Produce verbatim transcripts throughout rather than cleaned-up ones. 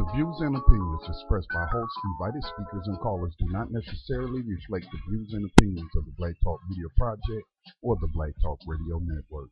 The views and opinions expressed by hosts, invited speakers, and callers do not necessarily reflect the views and opinions of the Black Talk Media Project or the Black Talk Radio Network.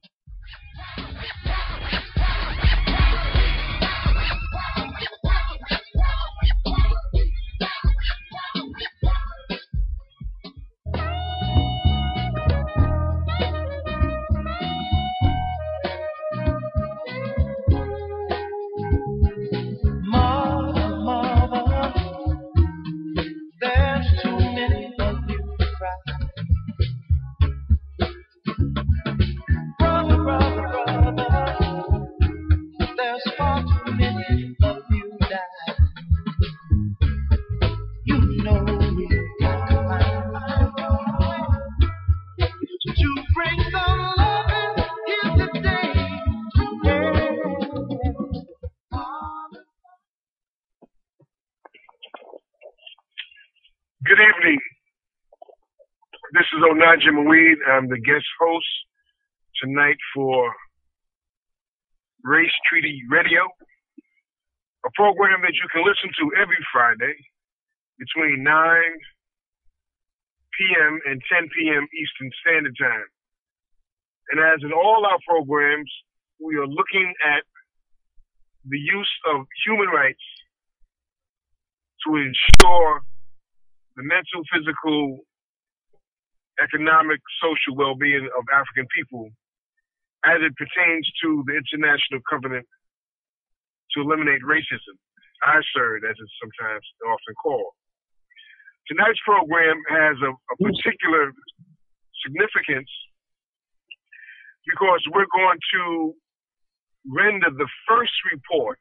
Good evening. This is Onaja Maweed. I'm the guest host tonight for Race Treaty Radio, a program that you can listen to every Friday between nine p.m. and ten p.m. Eastern Standard Time. And as in all our programs, we are looking at the use of human rights to ensure the mental, physical, economic, social well-being of African people as it pertains to the International Covenant to Eliminate Racism, I S E R D, as it's sometimes often called. Tonight's program has a, a particular significance because we're going to render the first report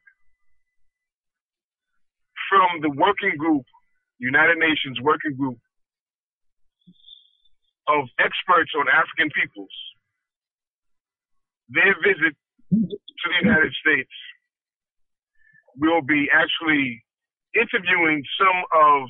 from the working group, United Nations Working Group of experts on African peoples, their visit to the United States. We'll be actually interviewing some of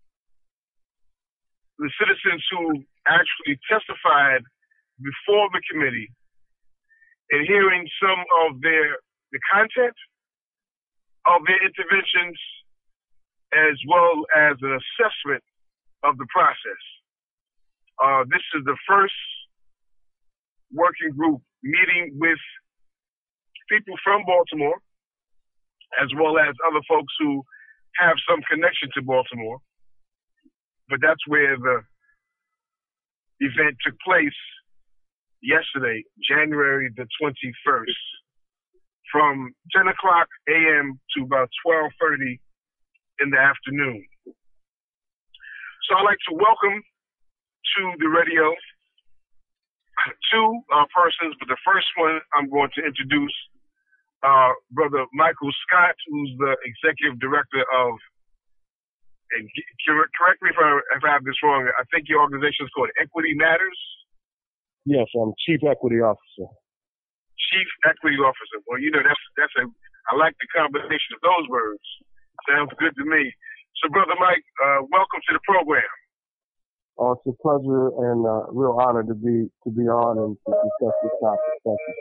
the citizens who actually testified before the committee and hearing some of their the content of their interventions, as well as an assessment of the process. Uh, this is the first working group meeting with people from Baltimore, as well as other folks who have some connection to Baltimore. But that's where the event took place yesterday, January the twenty-first, from ten o'clock a.m. to about twelve thirty in the afternoon. So I'd like to welcome to the radio two uh, persons, but the first one I'm going to introduce uh, Brother Michael Scott, who's the Executive Director of, and correct me if I, if I have this wrong, I think your organization is called Equity Matters? Yes, I'm Chief Equity Officer. Chief Equity Officer. Well, you know, that's, that's a, I like the combination of those words. Sounds good to me. So, Brother Mike, uh, welcome to the program. Oh, it's a pleasure and a uh, real honor to be to be on and to discuss this topic. Thank you.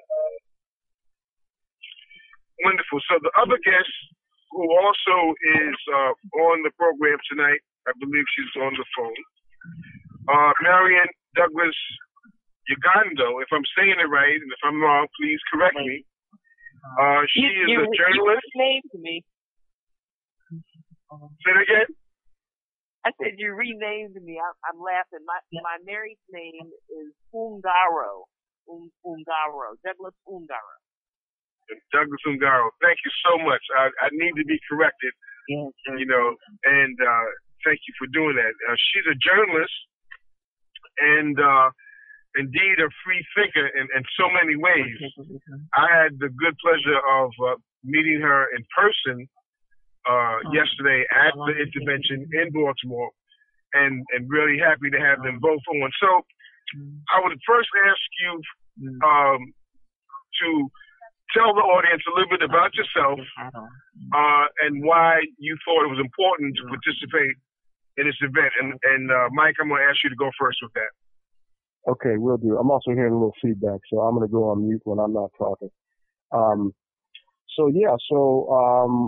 Wonderful. So, the other guest who also is uh, on the program tonight, I believe she's on the phone, uh, Marion Douglas Ugando. If I'm saying it right, and if I'm wrong, please correct me. Uh, she you, is you, a journalist. You renamed me. Say it again. I said you renamed me. I'm, I'm laughing. My my married name is Ungaro. Um, Ungaro. Douglas Ungaro. Douglas Ungaro. Thank you so much. I, I need to be corrected. Yes, sir. You know, and uh, thank you for doing that. Uh, she's a journalist and uh, indeed a free thinker in, in so many ways. I had the good pleasure of uh, meeting her in person Uh, oh, yesterday at the intervention in Baltimore, and, and really happy to have them both on. So I would first ask you um, to tell the audience a little bit about yourself uh, and why you thought it was important to participate in this event. And, and uh, Mike, I'm going to ask you to go first with that. Okay, will do. I'm also hearing a little feedback, so I'm going to go on mute when I'm not talking. Um, so, yeah, so... Um,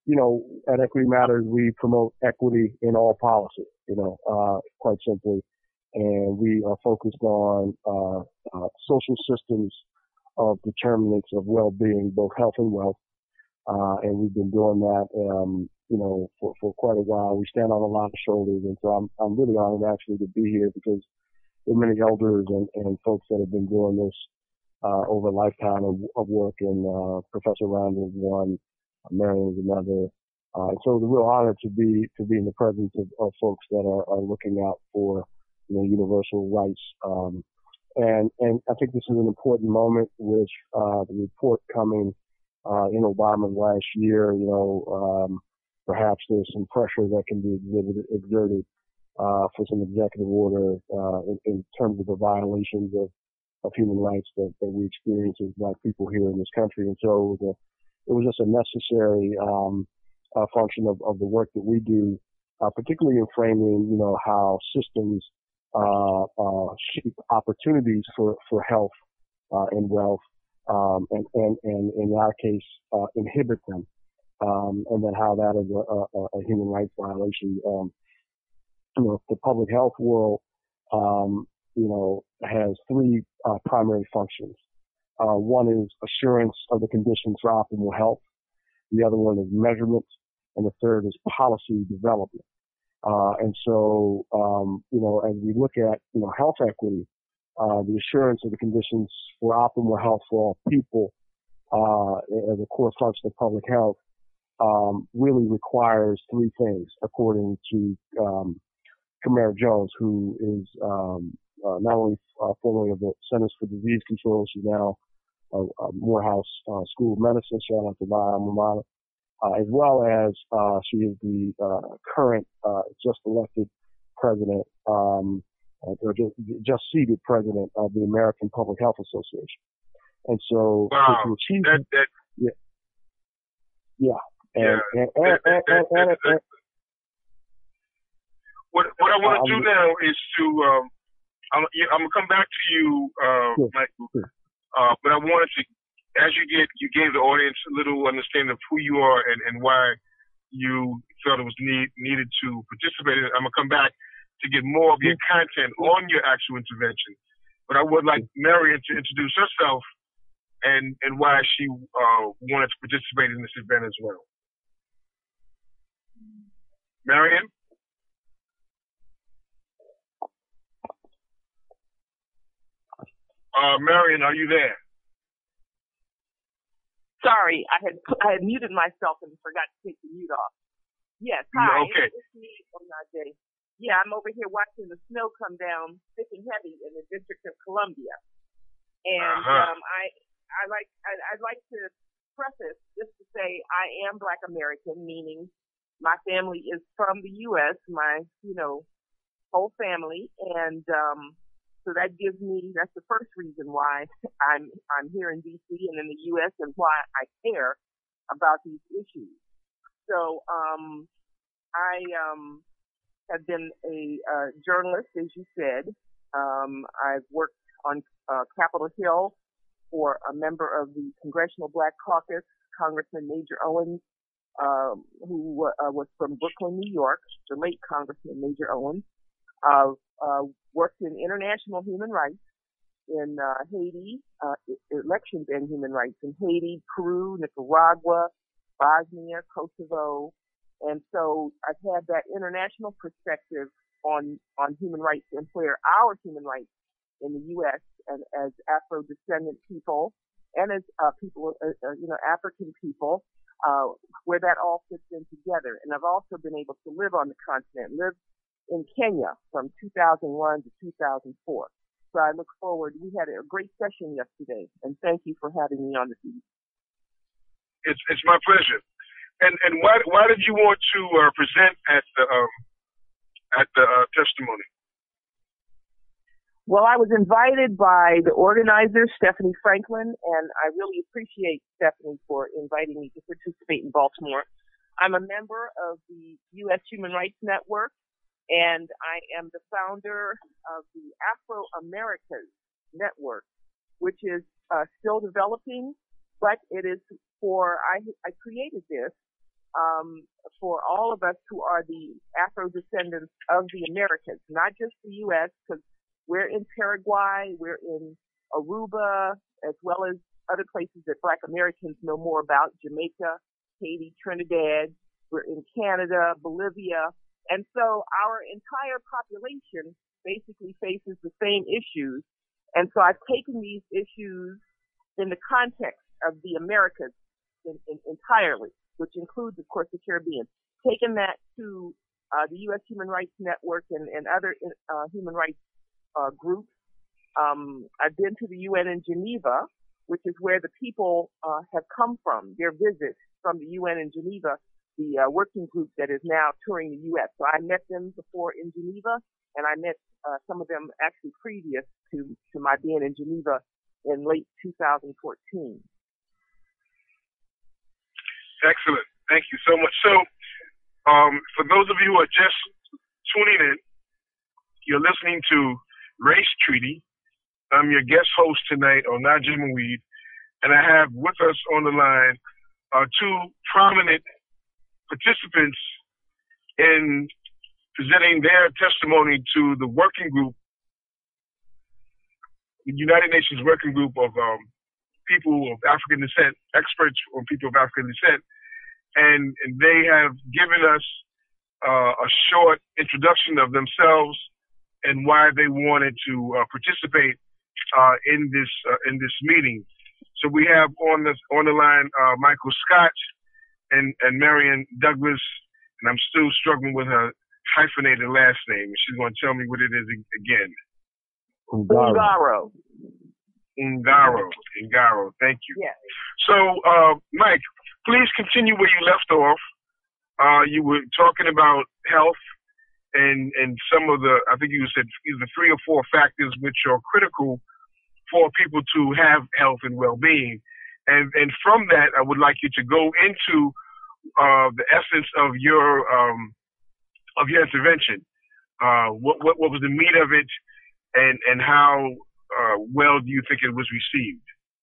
you know, at Equity Matters, we promote equity in all policy, you know, uh, quite simply. And we are focused on uh, uh, social systems of determinants of well-being, both health and wealth. Uh, and we've been doing that, um, you know, for, for quite a while. We stand on a lot of shoulders. And so I'm, I'm really honored actually to be here because there are many elders and, and folks that have been doing this, uh, over a lifetime of, of work. And, uh, Professor Randall is one, Marion is another. Uh, and so it's a real honor to be, to be in the presence of, of folks that are, are looking out for, you know, universal rights. Um, and, and I think this is an important moment with, uh, the report coming Uh, in Obama last year. You know, um, perhaps there's some pressure that can be exhibited, exerted uh, for some executive order uh, in, in terms of the violations of, of human rights that, that we experience as Black people here in this country. And so it was, a, it was just a necessary um, uh, function of, of the work that we do, uh, particularly in framing, you know, how systems uh, uh, shape opportunities for, for health uh, and wealth. Um, and, and, and in our case, uh, inhibit them. Um, and then how that is a, a, a human rights violation. Um, you know, the public health world, um, you know, has three, uh, primary functions. Uh, one is assurance of the conditions for optimal health. The other one is measurement. And the third is policy development. Uh, and so, um, you know, as we look at, you know, health equity, Uh, the assurance of the conditions for optimal health for all people, uh, as a core function of public health, um, really requires three things, according to, um, Camara Jones, who is, um, uh, not only, uh, formerly of the Centers for Disease Control, she's now, uh, uh Morehouse, uh, School of Medicine, shout out to my alma mater, uh, as well as, uh, she is the, uh, current, uh, just elected president, um, Uh, or just, just seated president of the American Public Health Association. And so, wow. so to achieve that, that, yeah, yeah, and, yeah, and, and, that, that, and, and, that, and, that, what what I want to uh, do now is to um, I'm, I'm gonna come back to you, uh, sure, Michael. sure. Uh, but I wanted to, as you get you gave the audience a little understanding of who you are and, and why you felt it was need, needed to participate in it. I'm gonna come back to get more of your content on your actual intervention. But I would like Marion to introduce herself and, and why she uh, wanted to participate in this event as well. Marion? Uh, Marion, are you there? Sorry, I had I had muted myself and forgot to take the mute off. Yes, hi. Okay. It's me, Onaje. Yeah, I'm over here watching the snow come down thick and heavy in the District of Columbia, and uh-huh. um, I I like I, I'd like to preface just to say I am Black American, meaning my family is from the U S, my you know whole family, and um, so that gives me that's the first reason why I'm I'm here in D C and in the U S and why I care about these issues. So um, I um. have been a uh, journalist, as you said. Um, I've worked on uh, Capitol Hill for a member of the Congressional Black Caucus, Congressman Major Owens, um, who uh, was from Brooklyn, New York, the late Congressman Major Owens. Uh, uh, worked in international human rights in uh, Haiti, uh, elections and human rights in Haiti, Peru, Nicaragua, Bosnia, Kosovo. And so I've had that international perspective on, on human rights and where our human rights in the U S and as Afro-descendant people and as uh, people, uh, uh, you know, African people, uh, where that all fits in together. And I've also been able to live on the continent, live in Kenya from two thousand one to two thousand four. So I look forward. We had a great session yesterday, and thank you for having me on this evening. It's, it's my pleasure. And and why why did you want to uh, present at the um, at the uh, testimony? Well, I was invited by the organizer, Stephanie Franklin, and I really appreciate Stephanie for inviting me to participate in Baltimore. I'm a member of the U S Human Rights Network, and I am the founder of the Afro-Americas Network, which is uh, still developing, but it is for, I, I created this um, for all of us who are the Afro descendants of the Americas, not just the U S, because we're in Paraguay, we're in Aruba, as well as other places that Black Americans know more about, Jamaica, Haiti, Trinidad. We're in Canada, Bolivia. And so our entire population basically faces the same issues. And so I've taken these issues in the context of the Americas in, in, entirely, which includes, of course, the Caribbean, taken that to uh, the U S Human Rights Network and, and other uh, human rights uh, groups. Um, I've been to the U N in Geneva, which is where the people uh, have come from, their visit from the U N in Geneva, the uh, working group that is now touring the U S. So I met them before in Geneva, and I met uh, some of them actually previous to, to my being in Geneva in late two thousand fourteen. Excellent. Thank you so much. So um, for those of you who are just tuning in, you're listening to Race Treaty. I'm your guest host tonight on Najim Weed, and I have with us on the line uh, two prominent participants in presenting their testimony to the working group, the United Nations Working Group of um, people of African descent, experts on people of African descent, and, and they have given us uh, a short introduction of themselves and why they wanted to uh, participate uh, in this uh, in this meeting. So we have on the on the line uh, Michael Scott and and Marion Douglas, and I'm still struggling with her hyphenated last name. She's going to tell me what it is again. Ungaro. Ungaro. Ungaro. Thank you. Yeah. So, uh, Mike, please continue where you left off. Uh, you were talking about health and, and some of the, I think you said either three or four factors which are critical for people to have health and well-being. And, and from that, I would like you to go into uh, the essence of your um, of your intervention. Uh, what, what what was the meat of it, and and how uh, well do you think it was received?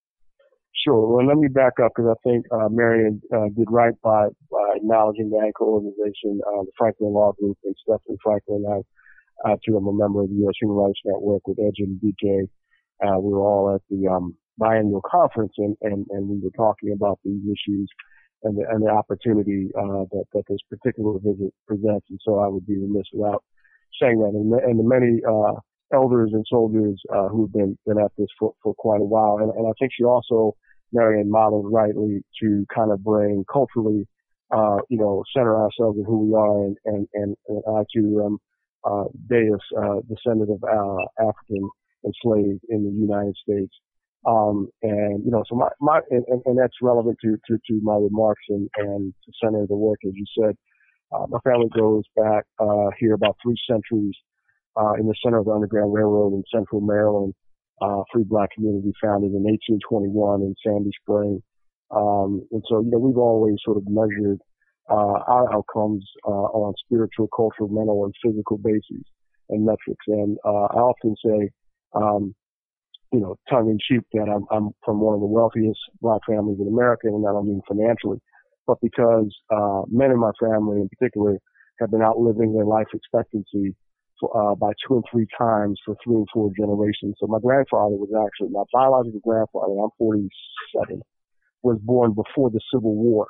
Sure. Well, let me back up because I think uh, Marion uh, did right by, by acknowledging the anchor organization, uh, the Franklin Law Group, and Stephanie Franklin. I, I too am a member of the U S Human Rights Network with Edge and D K. Uh, we were all at the um, biannual conference, and, and, and we were talking about these issues and the, and the opportunity uh, that, that this particular visit presents. And so I would be remiss without saying that. And, and the many uh, elders and soldiers uh, who've been, been at this for, for quite a while. And, and I think she also, Marion, modeled rightly to kind of bring culturally, uh, you know, center ourselves in who we are. And, and, and, and I too am uh, Deus, uh, descendant of uh, African enslaved in the United States. Um, and, you know, so my, my, and, and that's relevant to, to, to my remarks and, and to center the work, as you said. Uh, my family goes back, uh, here about three centuries, uh, in the center of the Underground Railroad in central Maryland, uh, free black community founded in eighteen twenty-one in Sandy Spring. Um, and so, you know, we've always sort of measured, uh, our outcomes, uh, on spiritual, cultural, mental, and physical bases and metrics. And, uh, I often say, um, you know, tongue in cheek that I'm, I'm from one of the wealthiest black families in America, and I don't mean financially, but because, uh, men in my family in particular have been outliving their life expectancy for, uh, by two and three times for three and four generations. So my grandfather was actually, my biological grandfather, I'm forty-seven, was born before the Civil War.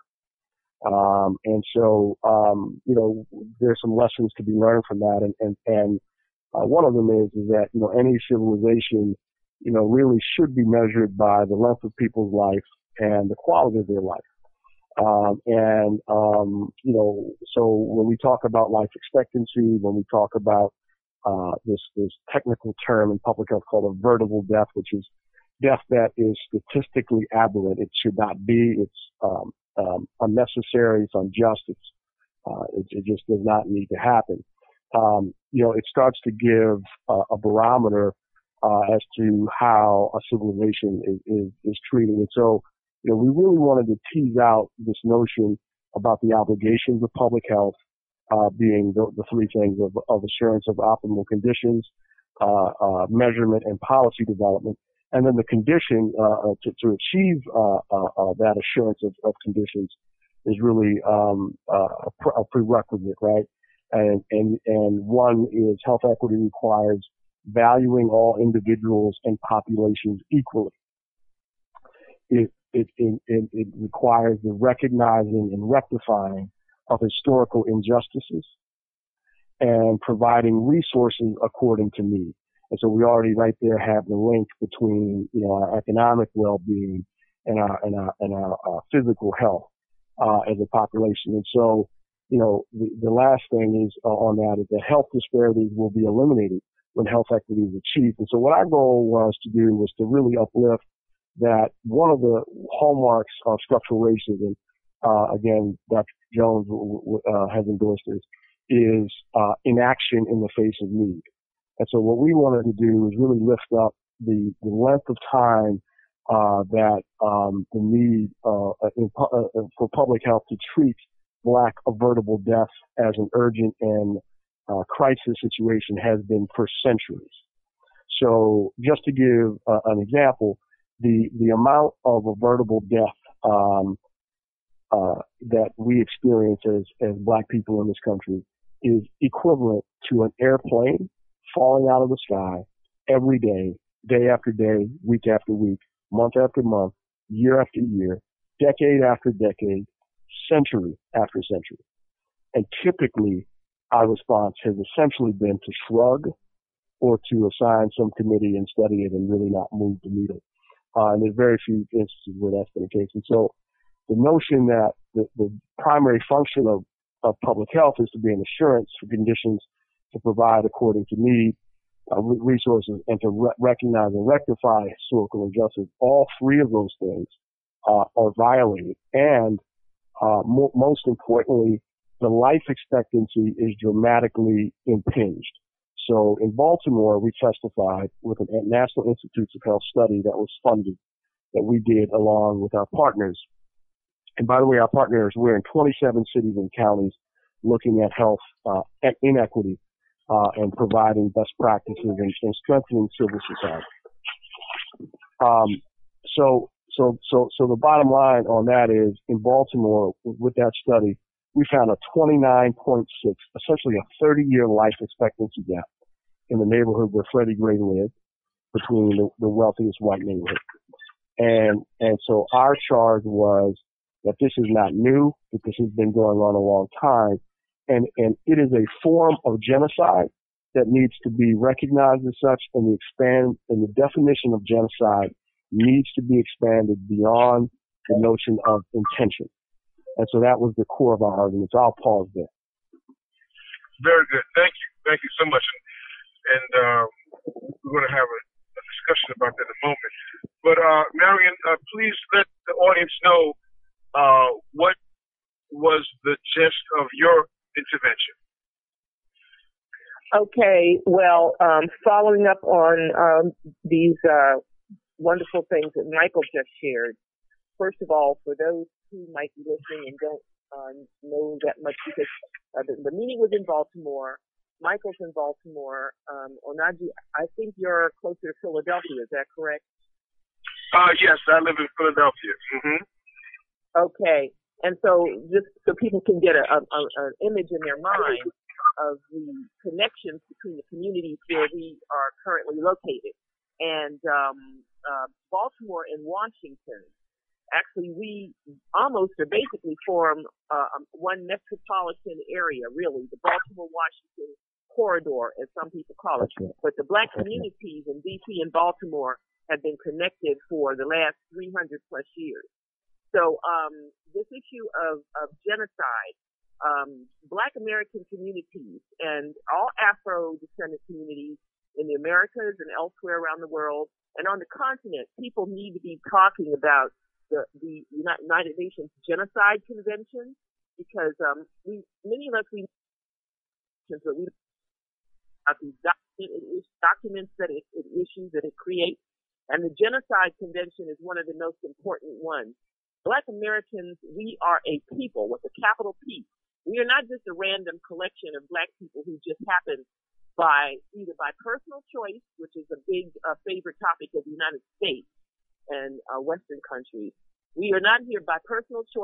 Um, and so, um, you know, there's some lessons to be learned from that. And, and, and, uh, one of them is, is that, you know, any civilization, you know, really should be measured by the length of people's life and the quality of their life. Um, and, um, you know, so when we talk about life expectancy, when we talk about, uh, this, this technical term in public health called avertible death, which is death that is statistically aberrant. It should not be. It's, um, um, unnecessary. It's unjust. It's, uh, it, it just does not need to happen. Um, you know, it starts to give uh, a barometer uh, as to how a civilization is, is, is treating it. So, you know, we really wanted to tease out this notion about the obligations of public health, uh, being the, the three things of, of assurance of optimal conditions, uh, uh, measurement and policy development, and then the condition, uh, to, to achieve, uh, uh, uh, that assurance of, of conditions, is really um, uh, a, pre- a prerequisite, right? And, and and one is health equity requires valuing all individuals and populations equally. It it it, it, it requires the recognizing and rectifying of historical injustices and providing resources according to need. And so we already right there have the link between, you know, our economic well-being and our and our and our uh, physical health uh, as a population. And so, you know, the, the last thing is uh, on that is that health disparities will be eliminated when health equity is achieved. And so what our goal was to do was to really uplift that one of the hallmarks of structural racism, uh, again, Doctor Jones uh, has endorsed this, is uh, inaction in the face of need. And so what we wanted to do is really lift up the, the length of time uh, that um, the need uh, in, uh, for public health to treat Black avertible death as an urgent and uh, crisis situation has been for centuries. So just to give uh, an example, the the amount of avertible death um, uh, that we experience as, as Black people in this country is equivalent to an airplane falling out of the sky every day, day after day, week after week, month after month, year after year, decade after decade, century after century. And typically, our response has essentially been to shrug or to assign some committee and study it and really not move the needle. Uh, and there's very few instances where that's been the case. And so the notion that the, the primary function of, of public health is to be an assurance for conditions to provide according to need, uh, resources, and to re- recognize and rectify historical injustice, all three of those things uh, are violated. And uh, mo- most importantly, the life expectancy is dramatically impinged. So in Baltimore, we testified with a National Institutes of Health study that was funded, that we did along with our partners. And by the way, our partners, we're in twenty-seven cities and counties looking at health uh, inequity uh, and providing best practices and, and strengthening civil society. Um, so, so, so, so the bottom line on that is, in Baltimore, with that study, we found a twenty-nine point six, essentially a thirty-year life expectancy gap in the neighborhood where Freddie Gray lived, between the, the wealthiest white neighborhood. And, and so our charge was that this is not new, that this has been going on a long time. And, and it is a form of genocide that needs to be recognized as such, and the expand, and the definition of genocide needs to be expanded beyond the notion of intention. And so that was the core of our argument. So I'll pause there. Very good. Thank you. Thank you so much. And uh, we're going to have a, a discussion about that in a moment. But uh, Marion, uh, please let the audience know uh, what was the gist of your intervention. Okay. Well, um, following up on um, these uh, wonderful things that Michael just shared. First of all, for those who might be listening and don't uh, know that much, because uh, the, the meeting was in Baltimore. Michael's in Baltimore. Um, Onaji, I think you're closer to Philadelphia. Is that correct? Uh, yes, I live in Philadelphia. Mm-hmm. Okay. And so just so people can get a, a, a, an image in their mind of the connections between the communities where we are currently located. And um, uh, Baltimore and Washington, actually, we almost or basically form uh, one metropolitan area, really, the Baltimore-Washington corridor, as some people call it. But the Black communities in D C and Baltimore have been connected for the last three hundred plus years. So um, this issue of, of genocide, um, Black American communities and all Afro-descendant communities in the Americas and elsewhere around the world and on the continent, people need to be talking about The, the United Nations Genocide Convention, because um, we many of us we but we have these document, documents that it, it issues that it creates, and the Genocide Convention is one of the most important ones. Black Americans, we are a people with a capital P. We are not just a random collection of Black people who just happen by either by personal choice, which is a big uh, favorite topic of the United States and uh, Western countries. We are not here by personal choice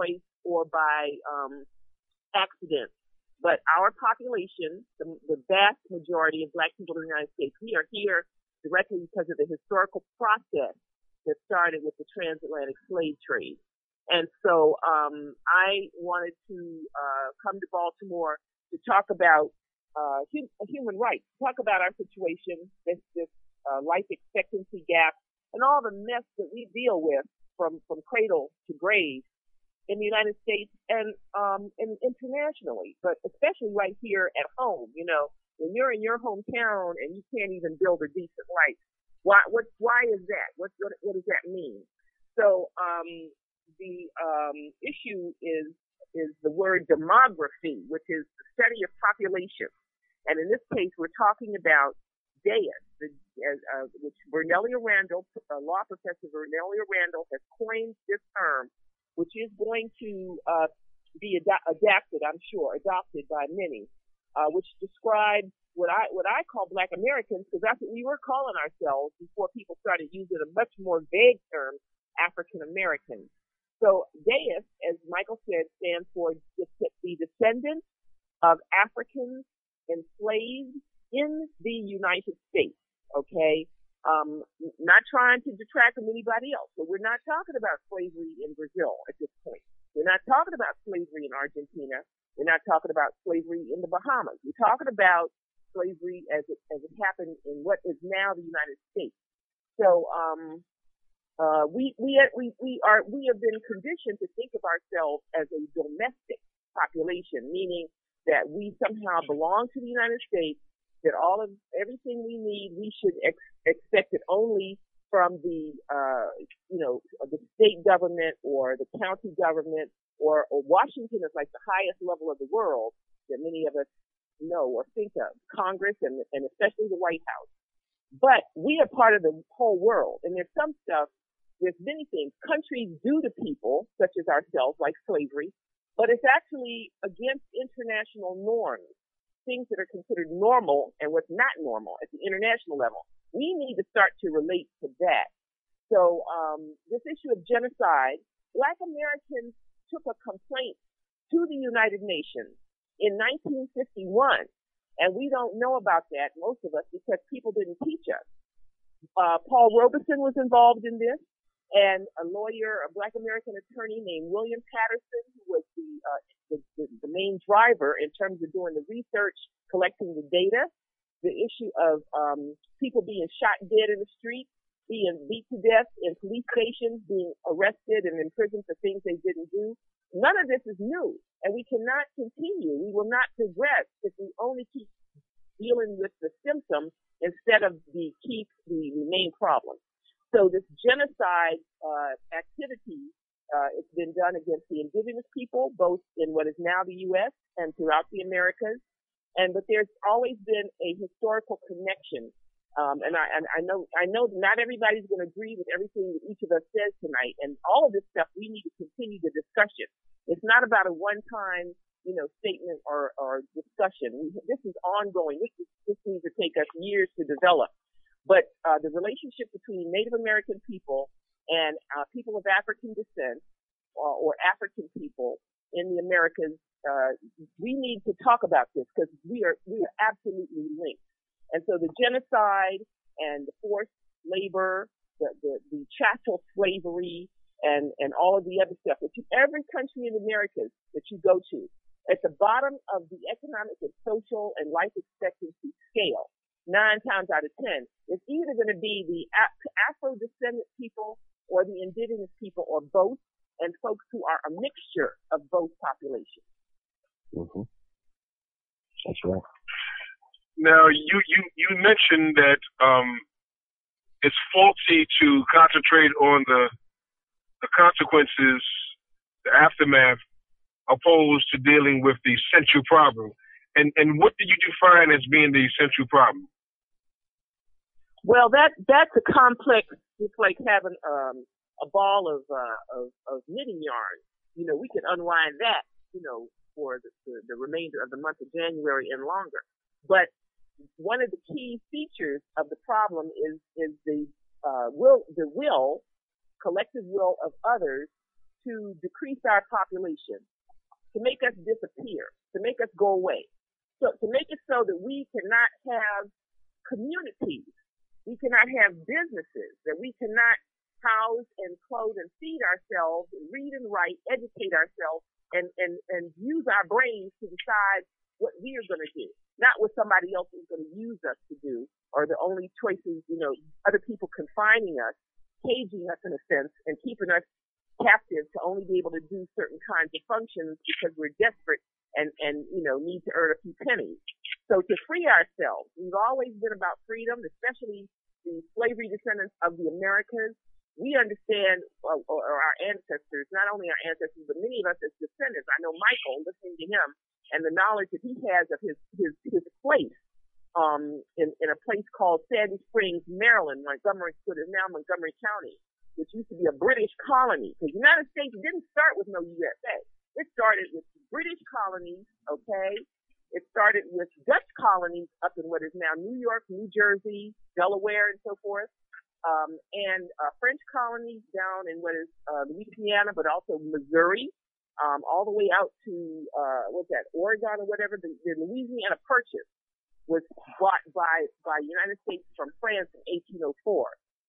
or by um, accident. But our population, the, the vast majority of black people in the United States, we are here directly because of the historical process that started with the transatlantic slave trade. And so um, I wanted to uh, come to Baltimore to talk about uh, hum- human rights, talk about our situation, this, this uh, life expectancy gap, and all the mess that we deal with from, from cradle to grave in the United States and um, and internationally, but especially right here at home. You know, when you're in your hometown and you can't even build a decent life, why? What? Why is that? What? What, what does that mean? So um, the um, issue is is the word demography, which is the study of population, and in this case, we're talking about D A I S, the, uh, which Vernelia Randall, uh, law professor Vernelia Randall, has coined this term, which is going to uh, be ad- adapted, I'm sure, adopted by many, uh, which describes what I what I call Black Americans, because that's what we were calling ourselves before people started using a much more vague term, African Americans. So D A I S, as Michael said, stands for the descendants of Africans enslaved in the United States. Okay. Um, not trying to detract from anybody else, but we're not talking about slavery in Brazil at this point. We're not talking about slavery in Argentina. We're not talking about slavery in the Bahamas. We're talking about slavery as it as it happened in what is now the United States. So um, uh, we we we we are we have been conditioned to think of ourselves as a domestic population, meaning that we somehow belong to the United States, that all of everything we need, we should ex- expect it only from the, uh, you know, the state government or the county government, or, or Washington is like the highest level of the world that many of us know or think of, Congress and, and especially the White House. But we are part of the whole world, and there's some stuff, there's many things countries do to people, such as ourselves, like slavery, but it's actually against international norms, things that are considered normal and what's not normal at the international level. We need to start to relate to that. So um, this issue of genocide, Black Americans took a complaint to the United Nations in nineteen fifty-one, and we don't know about that, most of us, because people didn't teach us. Uh, Paul Robeson was involved in this, and a lawyer, a Black American attorney named William Patterson, who was the, uh, the, the, the main driver in terms of doing the research, collecting the data, the issue of um, people being shot dead in the street, being beat to death in police stations, being arrested and imprisoned for things they didn't do. None of this is new, and we cannot continue. We will not progress if we only keep dealing with the symptoms instead of the keep the main problem. So this genocide uh, activity, uh, it's been done against the indigenous people, both in what is now the U S and throughout the Americas. And but there's always been a historical connection. Um, and I, and I know I know not everybody's going to agree with everything that each of us says tonight. And all of this stuff, we need to continue the discussion. It's not about a one-time, you know, statement or, or discussion. We, this is ongoing. This, is, this needs to take us years to develop. But uh, the relationship between Native American people and uh, people of African descent or, or African people in the Americas, uh, we need to talk about this because we are we are absolutely linked. And so the genocide and the forced labor, the, the, the chattel slavery, and, and all of the other stuff, that you, every country in the Americas that you go to, at the bottom of the economic and social and life expectancy scale, nine times out of ten, it's either going to be the Afro-descendant people or the indigenous people or both, and folks who are a mixture of both populations. Mm-hmm. That's right. Now, you, you, you mentioned that um, it's faulty to concentrate on the the consequences, the aftermath, opposed to dealing with the central problem. And and what do you define as being the central problem? Well, that that's a complex. It's like having um, a ball of, uh, of of knitting yarn. You know, we can unwind that, you know, for the, the, the remainder of the month of January and longer. But one of the key features of the problem is is the uh, will, the will, collective will of others to decrease our population, to make us disappear, to make us go away. So to make it so that we cannot have communities, we cannot have businesses, that we cannot house and clothe and feed ourselves, read and write, educate ourselves, and, and, and use our brains to decide what we are going to do, not what somebody else is going to use us to do, or the only choices, you know, other people confining us, caging us in a sense, and keeping us captive to only be able to do certain kinds of functions because we're desperate and, and, you know, need to earn a few pennies. So to free ourselves, we've always been about freedom, especially the slavery descendants of the Americas. We understand, or, or our ancestors, not only our ancestors, but many of us as descendants. I know Michael, listening to him, and the knowledge that he has of his his, his place um, in, in a place called Sandy Springs, Maryland, Montgomery, what is now Montgomery County, which used to be a British colony. Because the United States didn't start with no U S A. It started with British colonies, okay? It started with Dutch colonies up in what is now New York, New Jersey, Delaware, and so forth. Um, and uh, French colonies down in what is uh, Louisiana, but also Missouri, um, all the way out to, uh, what's that, Oregon or whatever. The, the Louisiana Purchase was bought by, by the United States from France in eighteen oh four.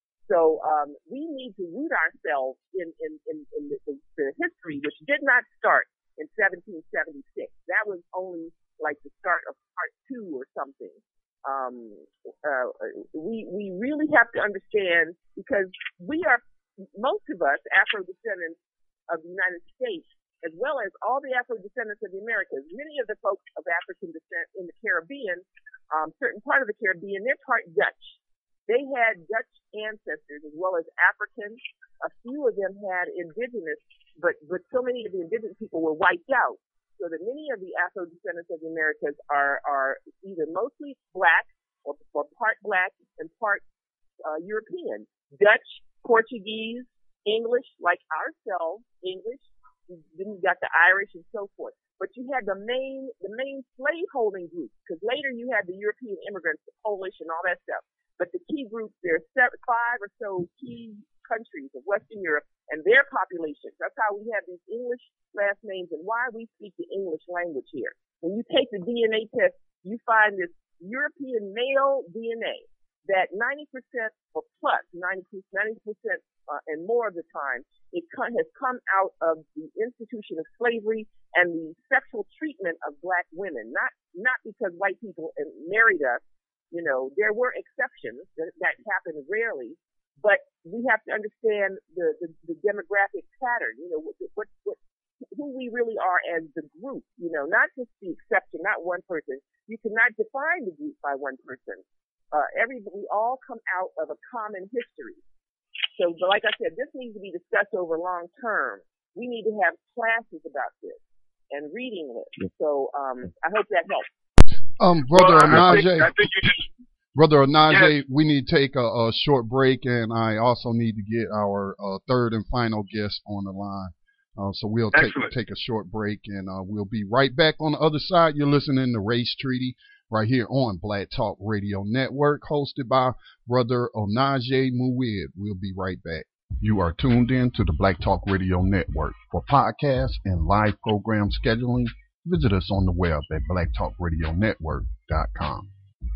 So um, we need to root ourselves in, in, in, in the, the, the history, which did not start in seventeen seventy-six. That was only like the start of part two or something. Um, uh, we we really have to understand, because we are, most of us, Afro-descendants of the United States, as well as all the Afro-descendants of the Americas. Many of the folks of African descent in the Caribbean, um, certain part of the Caribbean, they're part Dutch. They had Dutch ancestors as well as African. A few of them had indigenous, but, but so many of the indigenous people were wiped out. So that many of the Afro-descendants of the Americas are, are either mostly black or, or part black and part uh, European. Dutch, Portuguese, English, like ourselves, English. Then you got the Irish and so forth. But you had the main, the main slave-holding group, because later you had the European immigrants, the Polish and all that stuff. But the key groups, there's seven, five or so key countries of Western Europe and their populations. That's how we have these English last names and why we speak the English language here. When you take the D N A test, you find this European male D N A that ninety percent or plus ninety percent uh, and more of the time, it has come out of the institution of slavery and the sexual treatment of black women, not not because white people married us. You know, there were exceptions that, that happened rarely, but we have to understand the, the, the demographic pattern, you know, what, what, what, who we really are as the group, you know, not just the exception, not one person. You cannot define the group by one person. Uh, every, we all come out of a common history. So, but like I said, this needs to be discussed over long term. We need to have classes about this and reading lists. So, um, I hope that helps. Um, Brother well, I Onaje, think, I think you just, Brother Onaje, yes. we need to take a, a short break, and I also need to get our uh, third and final guest on the line. Uh, so we'll take take a short break, and uh, we'll be right back on the other side. You're listening to Race Treaty right here on Black Talk Radio Network, hosted by Brother Onaje Mouid. We'll be right back. You are tuned in to the Black Talk Radio Network. For podcasts and live program scheduling, visit us on the web at black talk radio network dot com.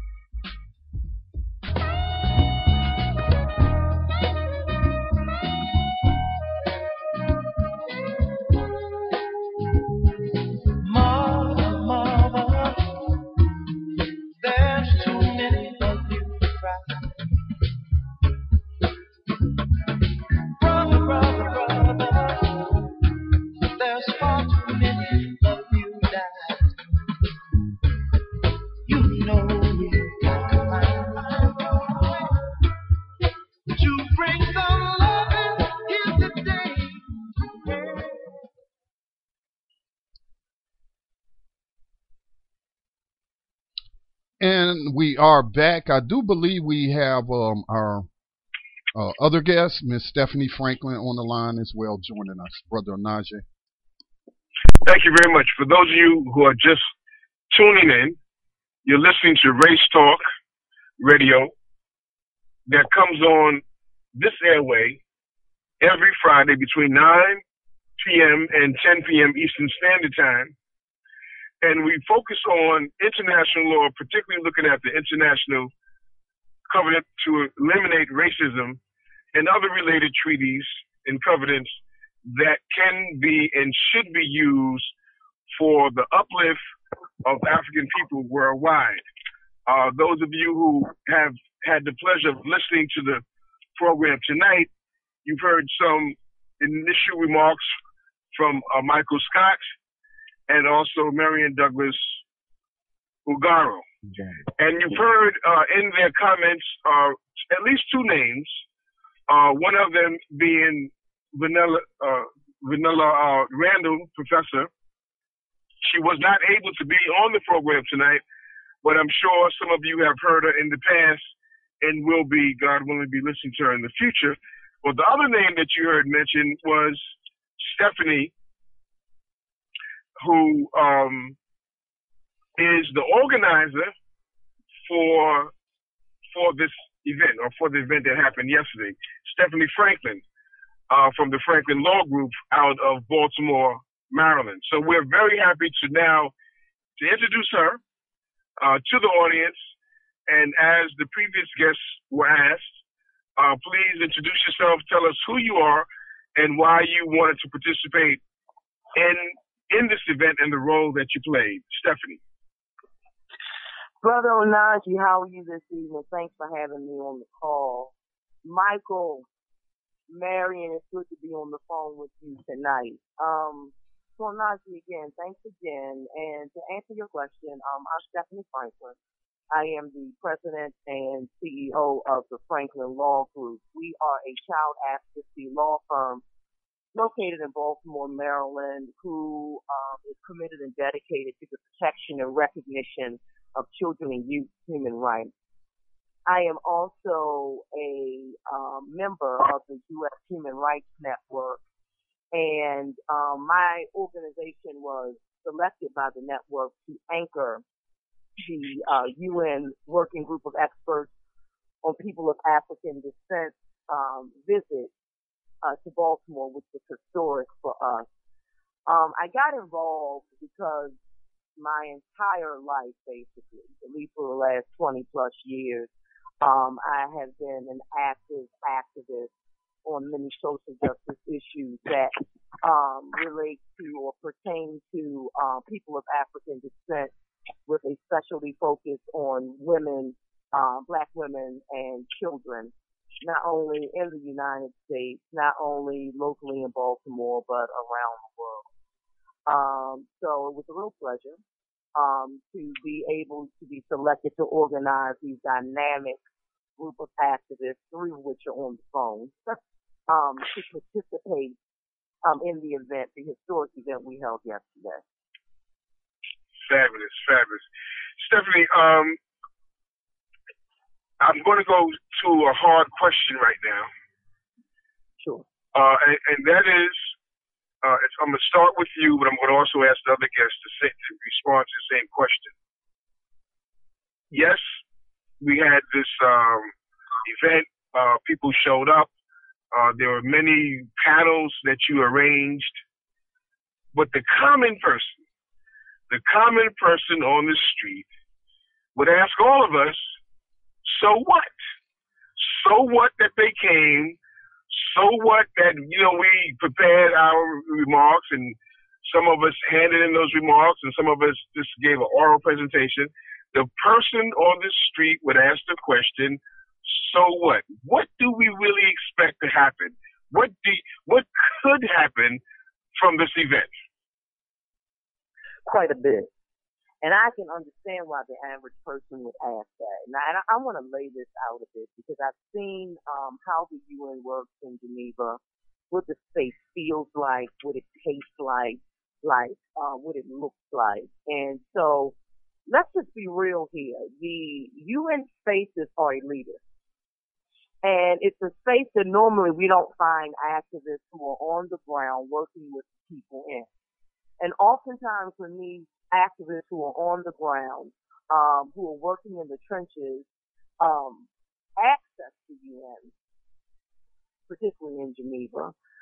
And we are back. I do believe we have um, our uh, other guest, Miss Stephanie Franklin, on the line as well, joining us. Brother Onaje. Thank you very much. For those of you who are just tuning in, you're listening to Race Talk Radio that comes on this airway every Friday between nine p.m. and ten p.m. Eastern Standard Time. And we focus on international law, particularly looking at the International Covenant to Eliminate Racism and other related treaties and covenants that can be and should be used for the uplift of African people worldwide. Uh, those of you who have had the pleasure of listening to the program tonight, you've heard some initial remarks from uh, Michael Scott and also Marion Douglas Ugaro. Okay. And you've heard uh, in their comments uh, at least two names, uh, one of them being Vanilla, uh, Vanilla uh, Randall, professor. She was not able to be on the program tonight, but I'm sure some of you have heard her in the past and will be, God willing, be listening to her in the future. But the other name that you heard mentioned was Stephanie, who um, is the organizer for for this event, or for the event that happened yesterday. Stephanie Franklin uh, from the Franklin Law Group out of Baltimore, Maryland. So we're very happy to now to introduce her uh, to the audience. And as the previous guests were asked, uh, please introduce yourself, tell us who you are and why you wanted to participate in in this event and the role that you played. Stephanie. Brother Onaji, how are you this evening? Thanks for having me on the call. Michael, Marion, it's good to be on the phone with you tonight. Um, so Onaji, again, thanks again. And to answer your question, um, I'm Stephanie Franklin. I am the president and C E O of the Franklin Law Group. We are a child advocacy law firm located in Baltimore, Maryland, who um, is committed and dedicated to the protection and recognition of children and youth human rights. I am also a um, member of the U S Human Rights Network, and um, my organization was selected by the network to anchor the uh, U N Working Group of Experts on People of African Descent um, visit Uh, to Baltimore, which was historic for us. Um, I got involved because my entire life, basically, at least for the last twenty plus years, um, I have been an active activist on many social justice issues that um, relate to or pertain to uh, people of African descent, with a specialty focus on women, uh, Black women and children, not only in the United States, not only locally in Baltimore, but around the world. Um, so it was a real pleasure um, to be able to be selected to organize these dynamic group of activists, three of which are on the phone, um, to participate um, in the event, the historic event we held yesterday. Fabulous, fabulous. Stephanie, um, I'm going to go to a hard question right now. Sure. Uh, and, and that is, uh, it's, I'm going to start with you, but I'm going to also ask the other guests to, say, to respond to the same question. Yes, we had this um, event. Uh, people showed up. Uh, there were many panels that you arranged. But the common person, the common person on the street would ask all of us, so what? So what that they came? So what that, you know, we prepared our remarks and some of us handed in those remarks and some of us just gave an oral presentation. The person on the street would ask the question, so what? What do we really expect to happen? What do, what could happen from this event? Quite a bit. And I can understand why the average person would ask that. Now, and I, I want to lay this out a bit because I've seen um, how the U N works in Geneva, what the space feels like, what it tastes like, like uh, what it looks like. And so let's just be real here. The U N spaces are elitist. And it's a space that normally we don't find activists who are on the ground working with people in. And oftentimes when these activists who are on the ground, um, who are working in the trenches, um, access the U N, particularly in Geneva,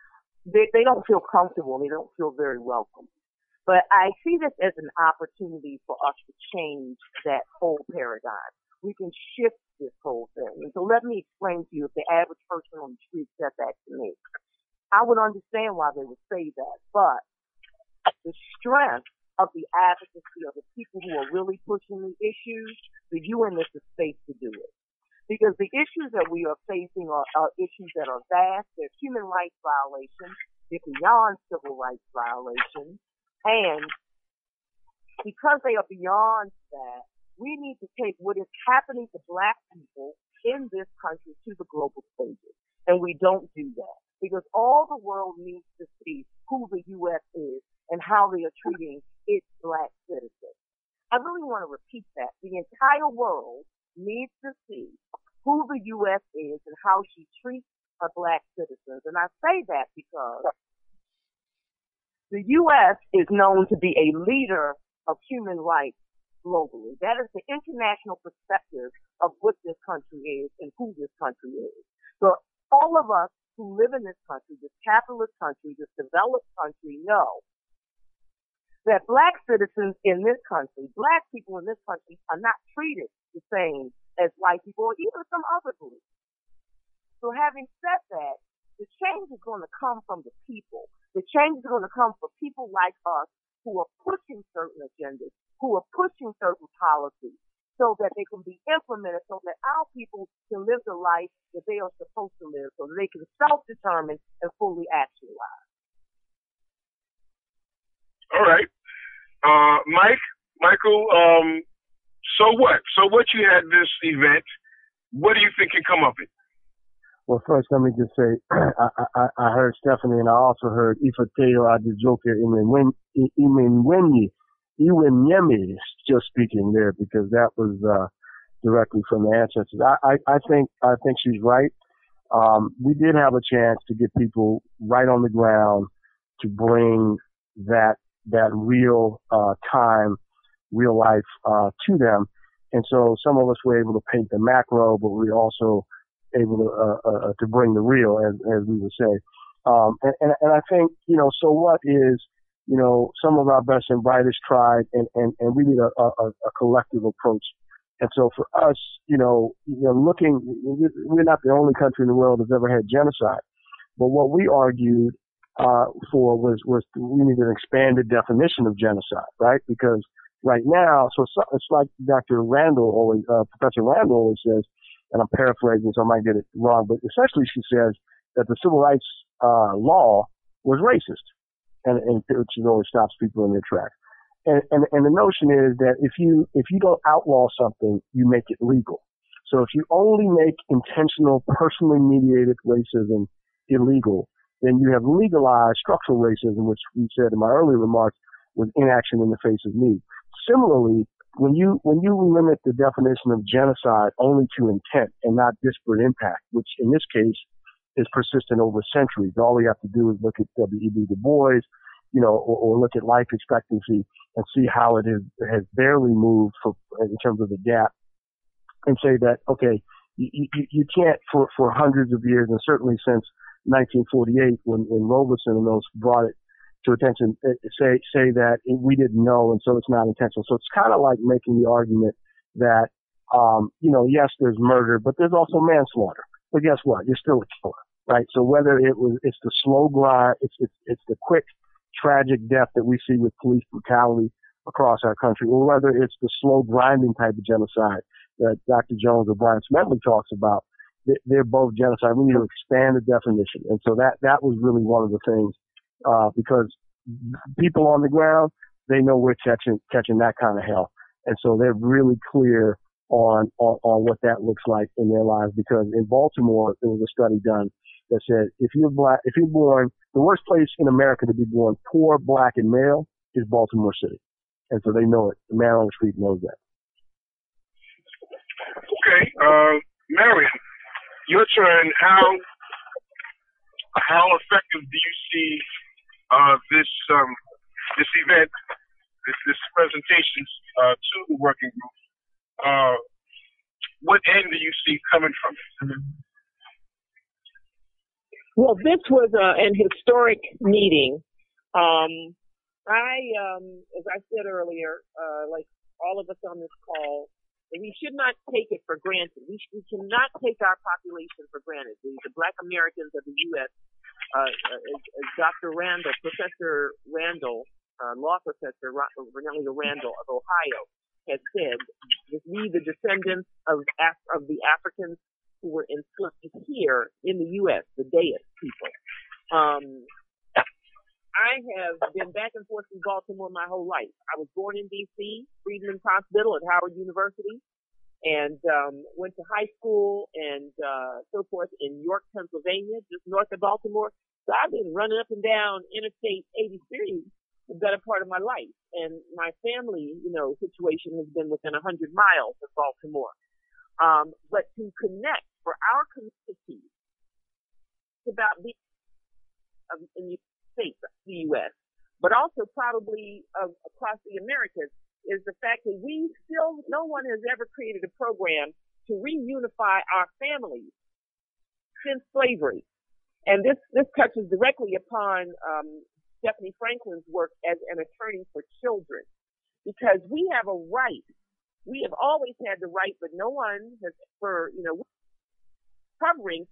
they, they don't feel comfortable. They don't feel very welcome. But I see this as an opportunity for us to change that whole paradigm. We can shift this whole thing. And so let me explain to you, if the average person on the street said that to me, I would understand why they would say that. But the strength of the advocacy of the people who are really pushing the issues, the U N is the space to do it. Because the issues that we are facing are, are issues that are vast. They're human rights violations. They're beyond civil rights violations. And because they are beyond that, we need to take what is happening to black people in this country to the global stages. And we don't do that because all the world needs to see who the U S is and how they are treating its black citizens. I really want to repeat that. The entire world needs to see who the U S is and how she treats her black citizens. And I say that because the U S is known to be a leader of human rights globally. That is the international perspective of what this country is and who this country is. So all of us who live in this country, this capitalist country, this developed country, know that black citizens in this country, black people in this country are not treated the same as white people or even some other groups. So having said that, the change is going to come from the people. The change is going to come from people like us who are pushing certain agendas, who are pushing certain policies so that they can be implemented so that our people can live the life that they are supposed to live so that they can self-determine and fully actualize. All right. Uh, Mike, Michael, um, so what? So what you had this event, what do you think can come of it? Well, first, let me just say, I, I, I heard Stephanie and I also heard Ifateo Adijoke Imenwenyi, Iwenyemi just speaking there because that was, uh, directly from the ancestors. I, I, I think, I think she's right. Um, we did have a chance to get people right on the ground to bring that, that real, uh, time, real life, uh, to them. And so some of us were able to paint the macro, but we also able to, uh, uh, to bring the real, as, as we would say. Um, and, and, and I think, you know, so what is, you know, some of our best and brightest tried, and, and, and we need a, a, a collective approach. And so for us, you know, you know, looking, we're not the only country in the world that's ever had genocide. But what we argued, uh, for was, was we need an expanded definition of genocide, right? Because right now, so it's, it's like Doctor Randall always, uh, Professor Randall always says, and I'm paraphrasing, so I might get it wrong, but essentially she says that the civil rights uh, law was racist, and, and which always stops people in their tracks. And, and and the notion is that if you if you don't outlaw something, you make it legal. So if you only make intentional, personally mediated racism illegal, then you have legalized structural racism, which we said in my earlier remarks was inaction in the face of need. Similarly, When you when you limit the definition of genocide only to intent and not disparate impact, which in this case is persistent over centuries, all you have to do is look at W E B Du Bois, you know, or, or look at life expectancy and see how it is, has barely moved for, in terms of the gap, and say that okay, you, you, you can't for, for hundreds of years, and certainly since nineteen forty-eight when, when Robeson and those brought it to attention, say say that we didn't know, and so it's not intentional. So it's kind of like making the argument that, um, you know, yes, there's murder, but there's also manslaughter. But guess what? You're still a killer, right? So whether it was, it's the slow grind, it's it's it's the quick, tragic death that we see with police brutality across our country, or whether it's the slow grinding type of genocide that Doctor Jones or Brian Smedley talks about, they're both genocide. We need to expand the definition, and so that that was really one of the things. Uh, because people on the ground, they know we're catching, catching that kind of hell. And so they're really clear on, on, on what that looks like in their lives. Because in Baltimore, there was a study done that said, if you're black, if you're born, the worst place in America to be born poor, black, and male is Baltimore City. And so they know it. The man on the street knows that. Okay. Uh, Marion, your turn. How, how effective do you see Uh, this um, this event, this, this presentation uh, to the working group? Uh, what end do you see coming from it? Well, this was uh, an historic meeting. Um, I, um, as I said earlier, uh, like all of us on this call, we should not take it for granted. We, sh- we cannot take our population for granted. The, the Black Americans of the U S, uh, as, as Doctor Randall, Professor Randall, uh, law professor Vernellia Randall of Ohio, has said, that we, the descendants of Af- of the Africans who were enslaved here in the U S, the Deus people. Um, I have been back and forth in Baltimore my whole life. I was born in D C, Freedmen's Hospital at Howard University, and um, went to high school and uh, so forth in York, Pennsylvania, just north of Baltimore. So I've been running up and down Interstate eighty-three the better part of my life. And my family, you know, situation has been within one hundred miles of Baltimore. Um, but to connect for our community, it's about being um, in the States, the U S, but also probably uh, across the Americas, is the fact that we still, no one has ever created a program to reunify our families since slavery. And this, this touches directly upon um, Stephanie Franklin's work as an attorney for children, because we have a right. We have always had the right, but no one has, for, you know, covering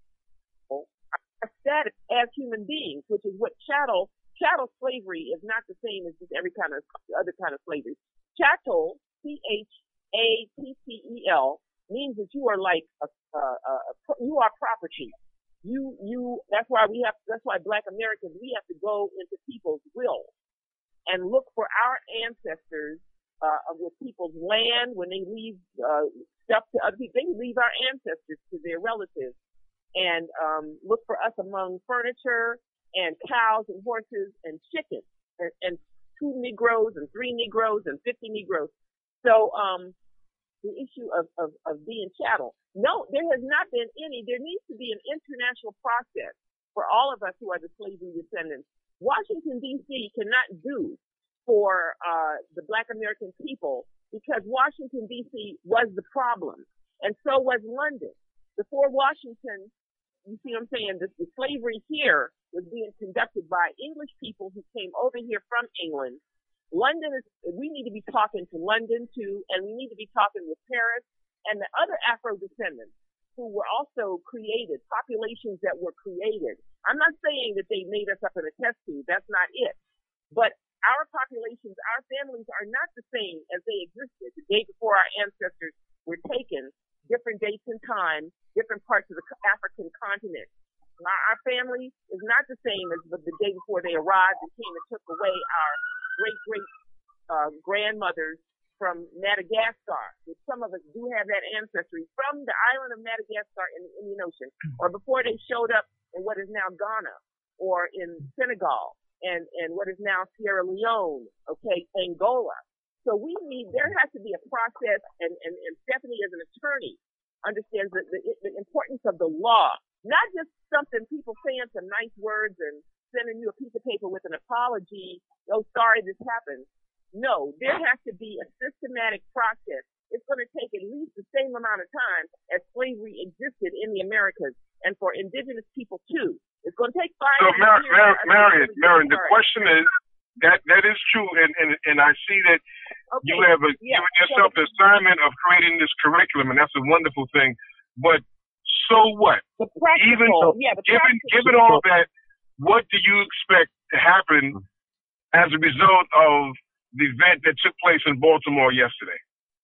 our status as human beings, which is what chattel, chattel slavery is not the same as just every kind of other kind of slavery. Chattel, C H A T T E L, means that you are like a, a, a, a you are property. You, you, that's why we have, that's why Black Americans, we have to go into people's will and look for our ancestors, uh, with people's land when they leave, uh, stuff to other people. They leave our ancestors to their relatives. And um, look for us among furniture and cows and horses and chickens and, and two Negroes and three Negroes and fifty Negroes. So um, the issue of, of, of being chattel, no, there has not been any. There needs to be an international process for all of us who are the slavery descendants. Washington, D C cannot do for uh, the Black American people because Washington, D C was the problem, and so was London. Before Washington, you see what I'm saying? The, the slavery here was being conducted by English people who came over here from England. London is, we need to be talking to London too, and we need to be talking with Paris and the other Afro descendants who were also created, populations that were created. I'm not saying that they made us up in a test tube. That's not it. But our populations, our families are not the same as they existed the day before our ancestors were taken. Different dates and time, different parts of the African continent. Our family is not the same as the day before they arrived and came and took away our great, great uh, grandmothers from Madagascar, which some of us do have that ancestry from the island of Madagascar in the Indian Ocean, or before they showed up in what is now Ghana, or in Senegal, and, and what is now Sierra Leone, okay, Angola. So we need, there has to be a process, and, and, and Stephanie as an attorney understands the, the, the importance of the law, not just something people saying some nice words and sending you a piece of paper with an apology, oh, sorry this happened. No, there has to be a systematic process. It's going to take at least the same amount of time as slavery existed in the Americas, and for indigenous people too. It's going to take five so, years. Mar- Mar- Marion, Marion, the question is, That that is true, and, and, and I see that okay. you have a, yeah. given yourself the assignment of creating this curriculum, and that's a wonderful thing. But so what? The practical, Even yeah, the given given all that, what do you expect to happen as a result of the event that took place in Baltimore yesterday?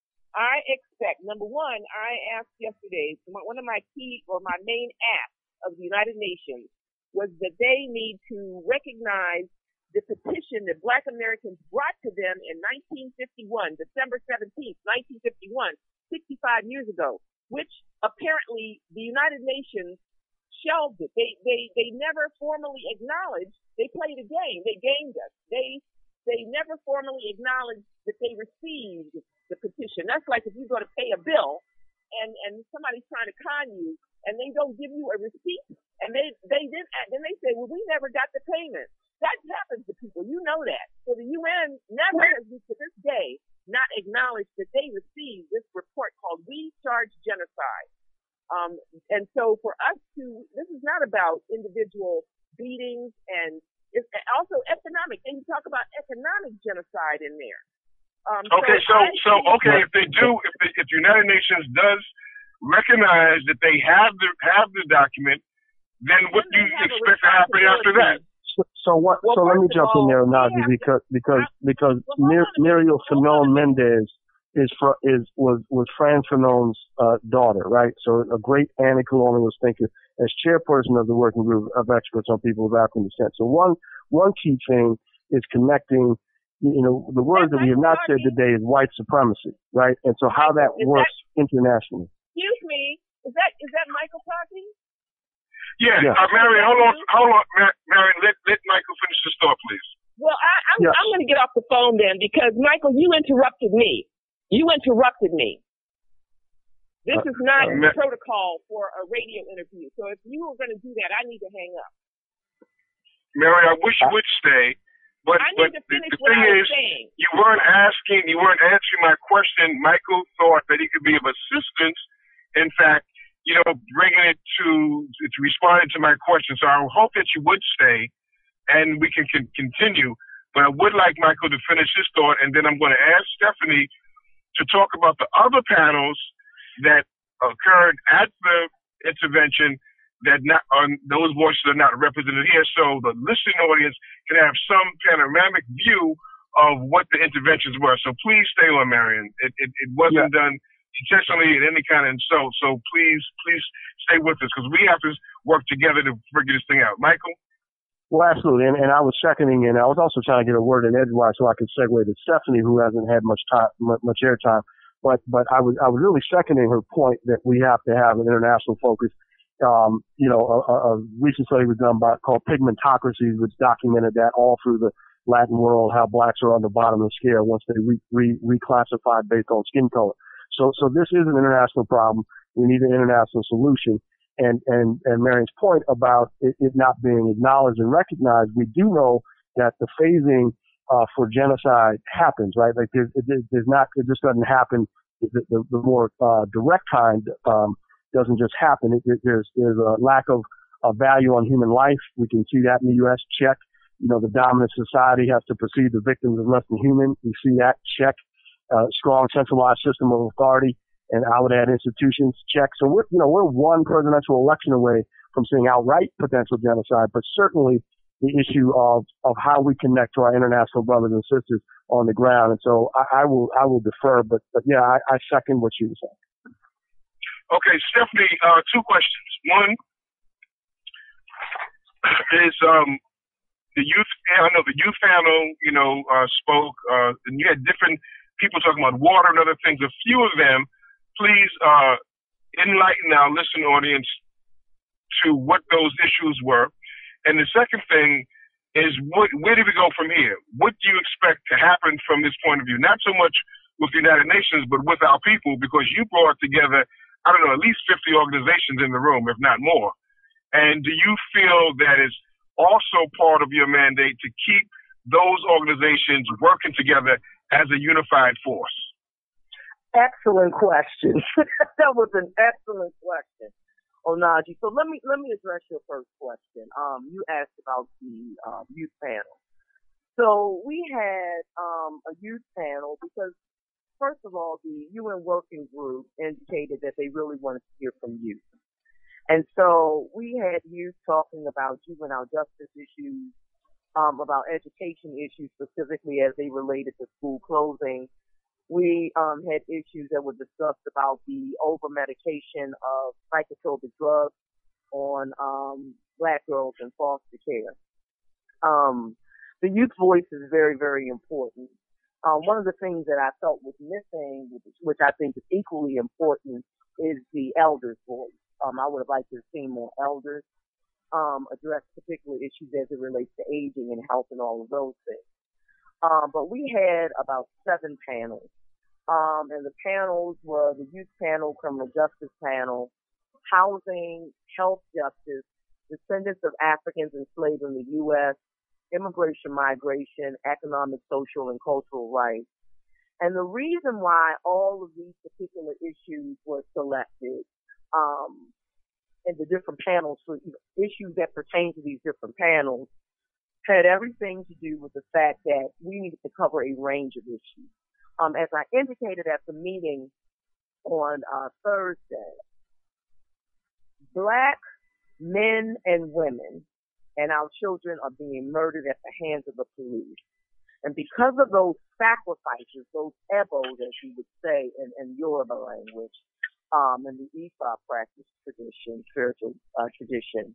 I expect, number one, I asked yesterday, one of my key or my main asks of the United Nations was that they need to recognize the petition that Black Americans brought to them in nineteen fifty-one, December seventeenth, nineteen fifty-one, sixty-five years ago, which apparently the United Nations shelved it. They they they never formally acknowledged. They played a game. They gamed us. They they never formally acknowledged that they received the petition. That's like if you go to pay a bill and and somebody's trying to con you and they don't give you a receipt and they they then then they say, well, we never got the payment. That happens to people. You know that. So the U N never has, to this day, not acknowledged that they received this report called We Charge Genocide. Um, and so for us to, this is not about individual beatings, and it's also economic. And you talk about economic genocide in there. Um, okay, so, so, so okay, if they do, if the, if the United Nations does recognize that they have the, have the document, then what do you expect to happen after that? So, so what? Well, so let me jump all, in there, Naji, because because because well, Muriel Fanon Mendez is fr- is was was Frantz Fanon's uh, daughter, right? So a great anti-colonialist thinker, as chairperson of the working group of experts on people of African descent. So one one key thing is connecting. You know, the word that we have not said today is white supremacy, right? And so how that works internationally. Excuse me, is that is that Michael talking? Yeah, yeah. Uh, Mary, hold on, hold on, Mary. Let let Michael finish his thought, please. Well, I, I'm yes. I'm going to get off the phone then, because Michael, you interrupted me. You interrupted me. This is not uh, protocol for a radio interview. So if you were going to do that, I need to hang up. Mary, I wish you would stay. But, I but need to the, finish the thing is, saying. you weren't asking, you weren't answering my question. Michael thought that he could be of assistance. In fact, you know, bringing it to, to responding to my question. So I hope that you would stay and we can, can continue. But I would like Michael to finish his thought, and then I'm going to ask Stephanie to talk about the other panels that occurred at the intervention that not um, those voices are not represented here, so the listening audience can have some panoramic view of what the interventions were. So please stay on, Marion. It it, it wasn't yeah. done intentionally in any kind of so. So please please stay with us, because we have to work together to figure this thing out. Michael. Well, absolutely, and, and I was seconding, and I was also trying to get a word in edgewise so I could segue to Stephanie, who hasn't had much time, much airtime. But but I was I was really seconding her point that we have to have an international focus. Um, you know, a, a recent study was done by called Pigmentocracies, which documented that all through the Latin world, how blacks are on the bottom of the scale once they re, re, reclassified based on skin color. So, so this is an international problem. We need an international solution. And, and, and Marion's point about it, it not being acknowledged and recognized, we do know that the phasing, uh, for genocide happens, right? Like there's, it, there's not, it just doesn't happen. The, the, the more, uh, direct kind, um, doesn't just happen. It, it, there's there's a lack of, of value on human life. We can see that in the U S. Check. You know, the dominant society has to perceive the victims as less than human. We see that. Check. Uh, strong centralized system of authority, and I would add institutions. Check. So we're you know we're one presidential election away from seeing outright potential genocide, but certainly the issue of of how we connect to our international brothers and sisters on the ground. And so I, I will I will defer, but but yeah, I, I second what you were saying. Okay, Stephanie, uh, two questions. One is um, the youth, I know the youth panel, you know, uh, spoke, uh, and you had different people talking about water and other things. A few of them, please uh, enlighten our listening audience to what those issues were. And the second thing is, what, where do we go from here? What do you expect to happen from this point of view? Not so much with the United Nations, but with our people, because you brought together, I don't know, at least fifty organizations in the room, if not more. And do you feel that it's also part of your mandate to keep those organizations working together as a unified force? Excellent question. That was an excellent question, Onaji. So let me let me address your first question. Um, you asked about the um, youth panel. So we had um, a youth panel because, first of all, the U N Working Group indicated that they really wanted to hear from youth. And so we had youth talking about juvenile justice issues, um, about education issues specifically as they related to school closing. We um, had issues that were discussed about the over-medication of psychotropic drugs on um, black girls in foster care. Um, the youth voice is very, very important. Um, one of the things that I felt was missing, which, which I think is equally important, is the elders' voice. Um, I would have liked to have seen more elders um, address particular issues as it relates to aging and health and all of those things. Um, but we had about seven panels. Um, and the panels were the youth panel, criminal justice panel, housing, health justice, descendants of Africans enslaved in the U S, immigration, migration, economic, social, and cultural rights. And the reason why all of these particular issues were selected um, and the different panels for you know, issues that pertain to these different panels had everything to do with the fact that we needed to cover a range of issues. Um, as I indicated at the meeting on uh, Thursday, black men and women and our children are being murdered at the hands of the police. And because of those sacrifices, those ebos, as you would say in, in Yoruba language, um, in the Ifa practice tradition, spiritual uh, tradition,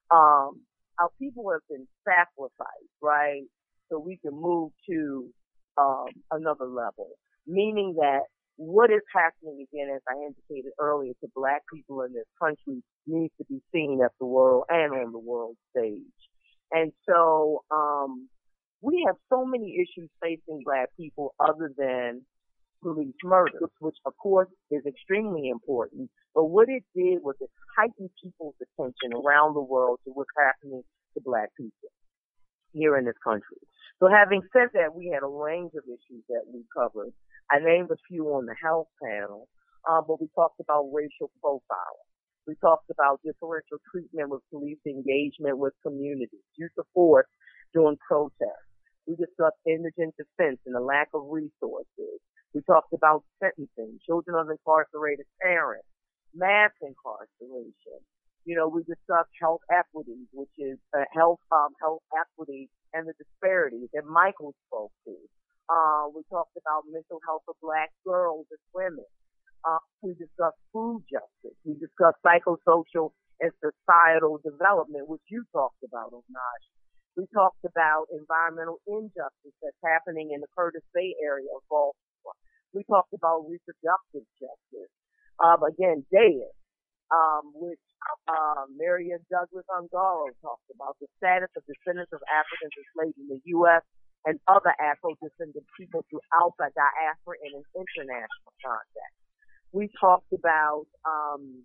um, our people have been sacrificed, right? So we can move to um, another level, meaning that what is happening again, as I indicated earlier, to black people in this country needs to be seen at the world and on the world stage. And so um, we have so many issues facing black people other than police murders, which of course is extremely important. But what it did was it heightened people's attention around the world to what's happening to black people here in this country. So having said that, we had a range of issues that we covered. I named a few on the health panel, uh, but we talked about racial profiling. We talked about differential treatment with police engagement with communities, use of force during protests. We discussed indigent defense and the lack of resources. We talked about sentencing, children of incarcerated parents, mass incarceration. You know, we discussed health equities, which is uh, health, um, health equity and the disparities that Michael spoke to. Uh, we talked about mental health of black girls and women. Uh, we discussed food justice. We discussed psychosocial and societal development, which you talked about, Onash. We talked about environmental injustice that's happening in the Curtis Bay area of Baltimore. We talked about reproductive justice. Um, again, DAIS, um, which uh, Marion Douglas Ungaro talked about, the status of descendants of Africans enslaved in the U S and other Afro-descendant people throughout the diaspora and in international context. We talked about um,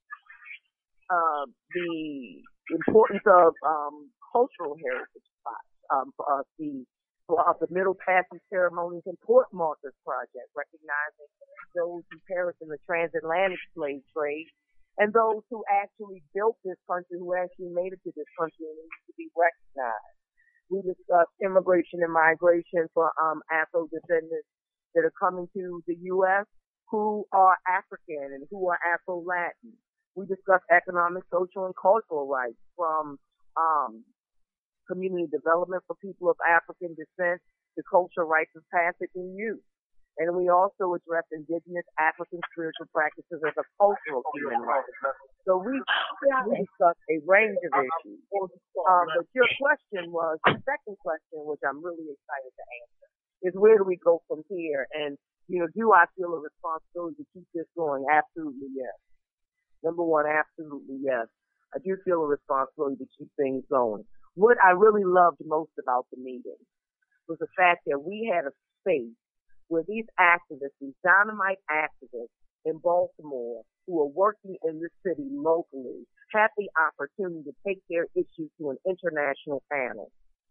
uh, the importance of um, cultural heritage spots um, for us, the for us, the Middle Passage Ceremonies and Port Markers Project, recognizing those who perished in the transatlantic slave trade and those who actually built this country, who actually made it to this country and need to be recognized. We discussed immigration and migration for um, Afro-descendants that are coming to the U S who are African and who are Afro-Latin. We discussed economic, social, and cultural rights from um, community development for people of African descent to cultural rights of passage and youth. And we also addressed indigenous African spiritual practices as a cultural human right. So we, we discussed a range of issues. Um, but your question was, the second question, which I'm really excited to answer, is where do we go from here? And, you know, do I feel a responsibility to keep this going? Absolutely, yes. Number one, absolutely, yes. I do feel a responsibility to keep things going. What I really loved most about the meeting was the fact that we had a space where these activists, these dynamite activists in Baltimore who are working in the city locally, had the opportunity to take their issues to an international panel.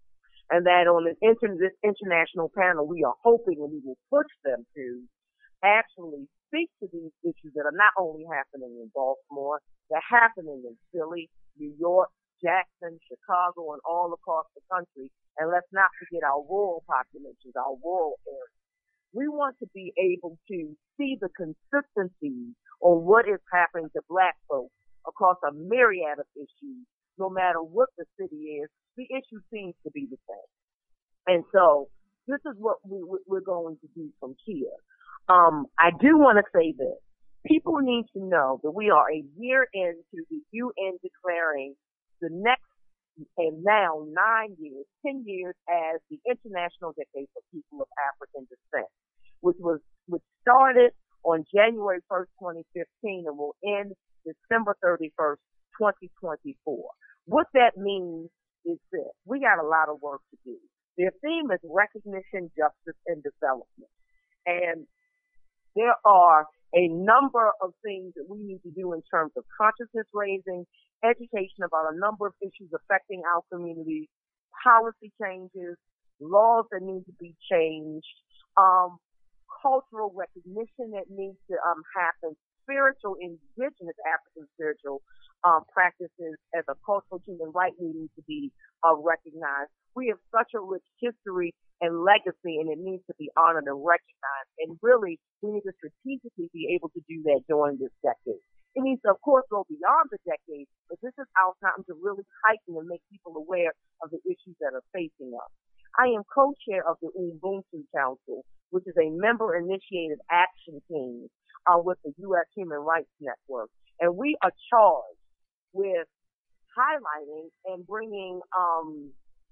And that on an inter- this international panel, we are hoping and we will push them to actually speak to these issues that are not only happening in Baltimore, they're happening in Philly, New York, Jackson, Chicago, and all across the country. And let's not forget our rural populations, our rural areas. We want to be able to see the consistency on what is happening to black folks across a myriad of issues, no matter what the city is. The issue seems to be the same. And so this is what we, we're going to do from here. Um, I do want to say this. People need to know that we are a year into the U N declaring the next and now nine years, ten years as the International Decade for People of African Descent, which was which started on January first, twenty fifteen, and will end December thirty-first, twenty twenty-four. What that means is this: we got a lot of work to do. Their theme is recognition, justice, and development, and there are a number of things that we need to do in terms of consciousness raising, education about a number of issues affecting our communities, policy changes, laws that need to be changed, um, cultural recognition that needs to um, happen. spiritual, indigenous African spiritual um, practices as a cultural human right needing to be uh, recognized. We have such a rich history and legacy, and it needs to be honored and recognized. And really, we need to strategically be able to do that during this decade. It needs to, of course, go beyond the decade, but this is our time to really heighten and make people aware of the issues that are facing us. I am co-chair of the Ubuntu Council, which is a member-initiated action team uh, with the U S Human Rights Network. And we are charged with highlighting and bringing um,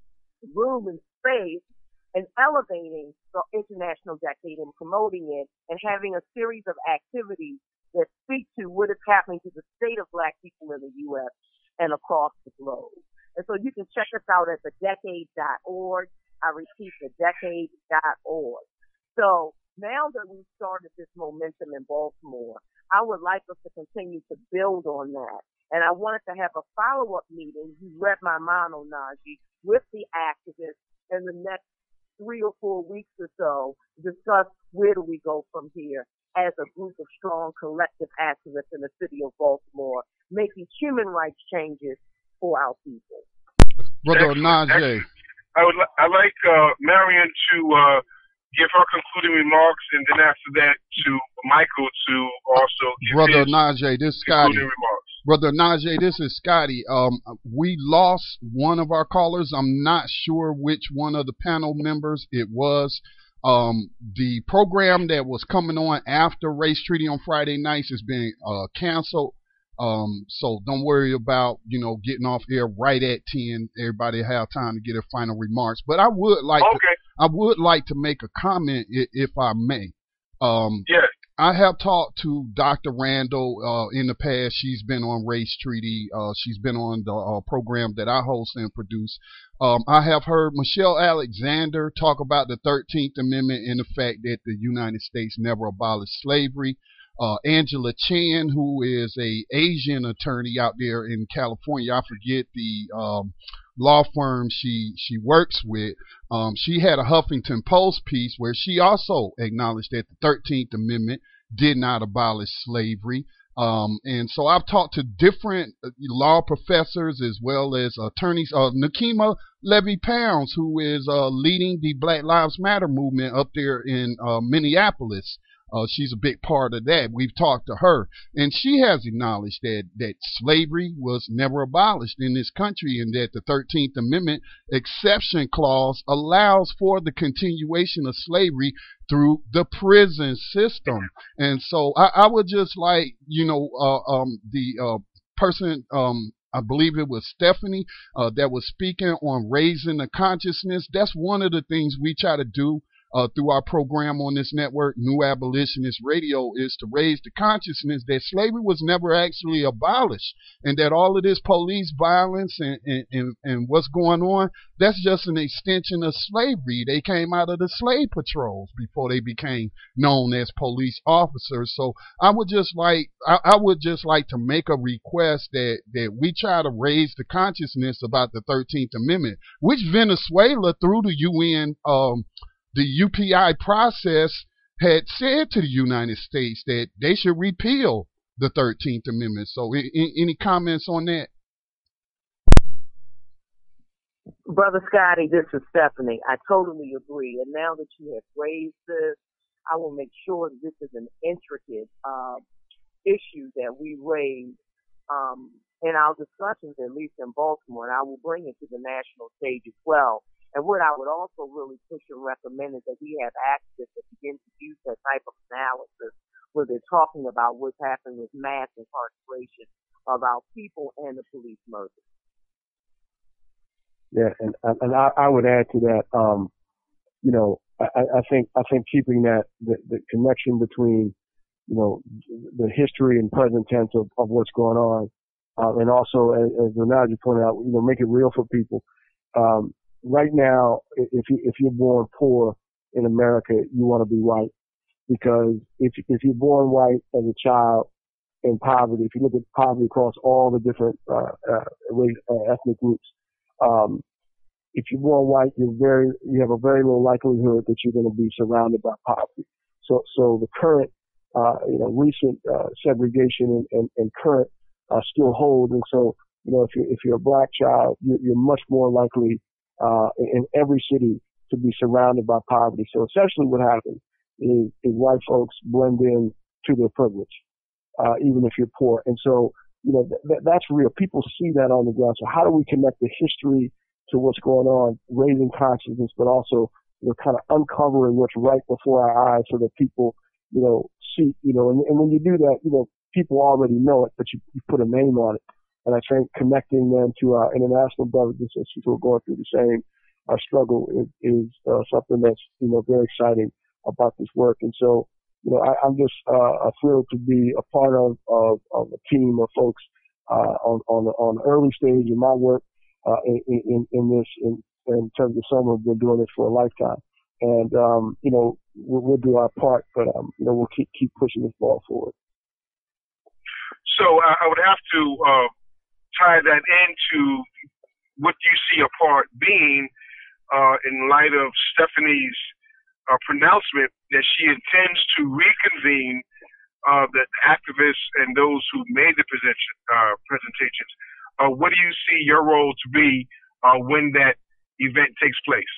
room and space and elevating the International Decade and promoting it and having a series of activities that speak to what is happening to the state of Black people in the U S and across the globe. And so you can check us out at the decade dot org. I repeat, the decade dot org. So now that we've started this momentum in Baltimore, I would like us to continue to build on that. And I wanted to have a follow-up meeting, you read my mind on Najee, with the activists in the next three or four weeks or so to discuss where do we go from here as a group of strong collective activists in the city of Baltimore, making human rights changes for our people. Brother Najee. I would li- I'd like uh, Marion to uh, give her concluding remarks, and then after that to Michael to also give Brother his Najee, this is Scotty. concluding remarks. Brother Najee, this is Scotty. Um, we lost one of our callers. I'm not sure which one of the panel members it was. Um, the program that was coming on after Race Treaty on Friday nights is being uh, canceled. Um, so don't worry about, you know, getting off air right at ten. Everybody have time to get their final remarks. But I would like Okay. to, I would like to make a comment if, if I may. Um, Yes. I have talked to Doctor Randall uh, in the past. She's been on Race Treaty. Uh, she's been on the uh, program that I host and produce. Um, I have heard Michelle Alexander talk about the thirteenth Amendment and the fact that the United States never abolished slavery. Uh, Angela Chan, who is a Asian attorney out there in California, I forget the um, law firm she she works with. Um, she had a Huffington Post piece where she also acknowledged that the thirteenth Amendment did not abolish slavery. Um, and so I've talked to different law professors as well as attorneys. Uh, Nakima Levy-Pounds, who is uh, leading the Black Lives Matter movement up there in uh, Minneapolis. Uh, she's a big part of that. We've talked to her, and she has acknowledged that, that slavery was never abolished in this country, and that the thirteenth Amendment exception clause allows for the continuation of slavery through the prison system. And so I, I would just like, you know, uh, um, the uh, person, um, I believe it was Stephanie, uh, that was speaking on raising the consciousness. That's one of the things we try to do Uh, through our program on this network, New Abolitionist Radio, is to raise the consciousness that slavery was never actually abolished, and that all of this police violence and, and, and, and what's going on, that's just an extension of slavery. They came out of the slave patrols before they became known as police officers. So I would just like, I, I would just like to make a request that, that we try to raise the consciousness about the thirteenth Amendment, which Venezuela, through the U N, um, the U P I process, had said to the United States that they should repeal the thirteenth Amendment. So I- I- any comments on that? Brother Scotty, this is Stephanie. I totally agree. And now that you have raised this, I will make sure that this is an intricate uh, issue that we raise um, in our discussions, at least in Baltimore, and I will bring it to the national stage as well. And what I would also really push and recommend is that we have activists that begin to use that type of analysis where they're talking about what's happening with mass incarceration of our people and the police murders. Yeah, and and I, I would add to that, um, you know, I, I think I think keeping that the, the connection between, you know, the history and present tense of, of what's going on, uh, and also as, as Renaji pointed out, you know, make it real for people. Um, Right now, if you if you're born poor in America, you want to be white, because if if you're born white as a child in poverty, if you look at poverty across all the different uh, uh, race, uh, ethnic groups, um, if you're born white, you're very you have a very low likelihood that you're going to be surrounded by poverty. So so the current uh, you know, recent uh, segregation and, and, and current uh, still hold. And so, you know, if you're, if you're a black child, you're, you're much more likely uh, in every city to be surrounded by poverty. So essentially what happens is, is white folks blend in to their privilege, uh, even if you're poor. And so, you know, th- th- that's real. People see that on the ground. So how do we connect the history to what's going on, raising consciousness, but also, you know, kind of uncovering what's right before our eyes so that people, you know, see, you know, and, and when you do that, you know, people already know it, but you, you put a name on it. And I think connecting them to our international brothers and sisters who are going through the same uh, struggle is, is uh, something that's, you know, very exciting about this work. And so, you know, I, I'm just uh, thrilled to be a part of, of, of a team of folks uh, on, on, the, on the early stage in my work uh, in, in, in this, in, in terms of some who've been doing this for a lifetime. And, um, you know, we'll, we'll do our part, but, um, you know, we'll keep, keep pushing this ball forward. So I, I would have to uh, tie that into what you see a part being uh, in light of Stephanie's uh, pronouncement that she intends to reconvene uh, the activists and those who made the present, uh, presentations. Uh, what do you see your role to be uh, when that event takes place?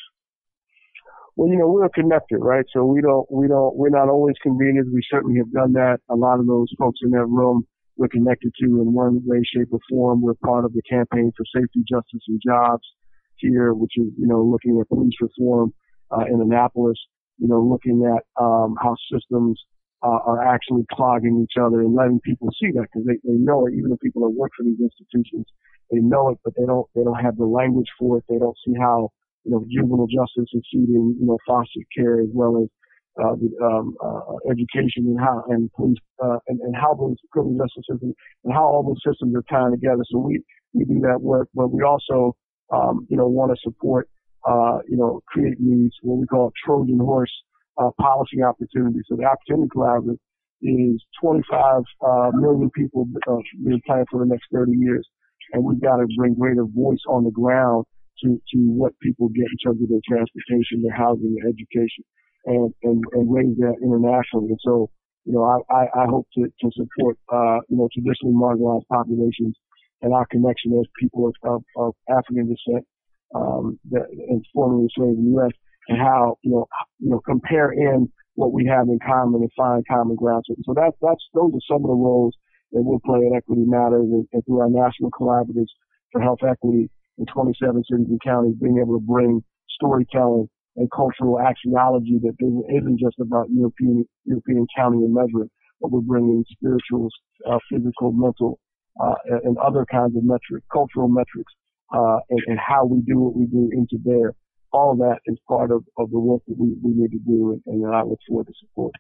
Well, you know, we're connected, right? So we don't, we don't, we're not always conveners. We certainly have done that. A lot of those folks in that room we're connected to in one way, shape, or form. We're part of the Campaign for Safety, Justice, and Jobs here, which is, you know, looking at police reform uh, in Annapolis, you know, looking at um, how systems uh, are actually clogging each other and letting people see that because they, they know it. Even the people that work for these institutions, they know it, but they don't, they don't have the language for it. They don't see how, you know, juvenile justice is feeding, you know, foster care as well as uh, the, um, uh, education and how, and police, uh, and, and how those criminal justice systems and how all those systems are tying together. So we, we do that work, but we also, um, you know, want to support, uh, you know, create these, what we call Trojan horse, uh, policy opportunities. So the Opportunity Collaborative is twenty-five, uh, million people, uh, being planned for the next thirty years. And we've got to bring greater voice on the ground to, to what people get in terms of their transportation, their housing, their education, and, and, and raise that internationally. And so, you know, I, I, I hope to, to support, uh, you know, traditionally marginalized populations and our connection as people of, of, of African descent, um, that, and formerly enslaved in the U S and how, you know, you know, compare in what we have in common and find common ground. So, so that, that's, those are some of the roles that we'll play at Equity Matters and, and through our national collaboratives for health equity in twenty-seven cities and counties, being able to bring storytelling and cultural axiology that isn't just about European, European counting and measuring, but we're bringing spiritual, uh, physical, mental, uh, and other kinds of metrics, cultural metrics, uh, and, and how we do what we do into there. All of that is part of, of the work that we, we need to do, and, and I look forward to support.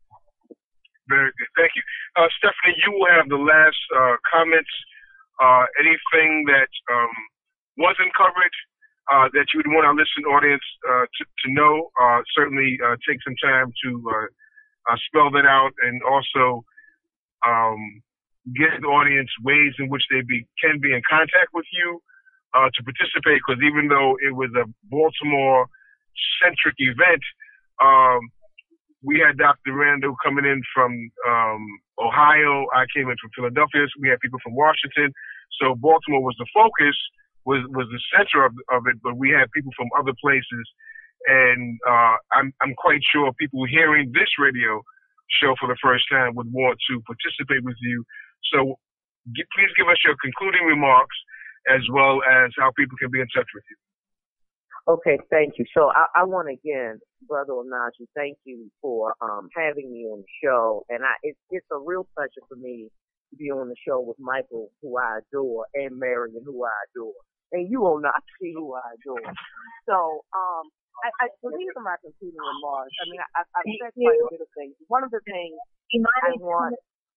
Very good. Thank you. Uh, Stephanie, you will have the last uh, comments. Uh, anything that um, wasn't covered uh, that you would want our listening audience uh, to, to know, uh, certainly uh, take some time to uh, uh, spell that out and also um, give the audience ways in which they be, can be in contact with you uh, to participate, because even though it was a Baltimore-centric event, um, we had Doctor Randall coming in from um, Ohio. I came in from Philadelphia. So we had people from Washington. So Baltimore was the focus, was was the center of, of it, but we had people from other places. And uh, I'm I'm quite sure people hearing this radio show for the first time would want to participate with you. So get, please give us your concluding remarks as well as how people can be in touch with you. Okay, thank you. So I, I want to again, Brother Onaje, thank you for um, having me on the show. And I, it's, it's a real pleasure for me to be on the show with Michael, who I adore, and Marion, who I adore. And you, Onaje, who I adore. So um, I, I believe in my concluding remarks. I mean, I, I've said quite a bit of things. One of the things I want,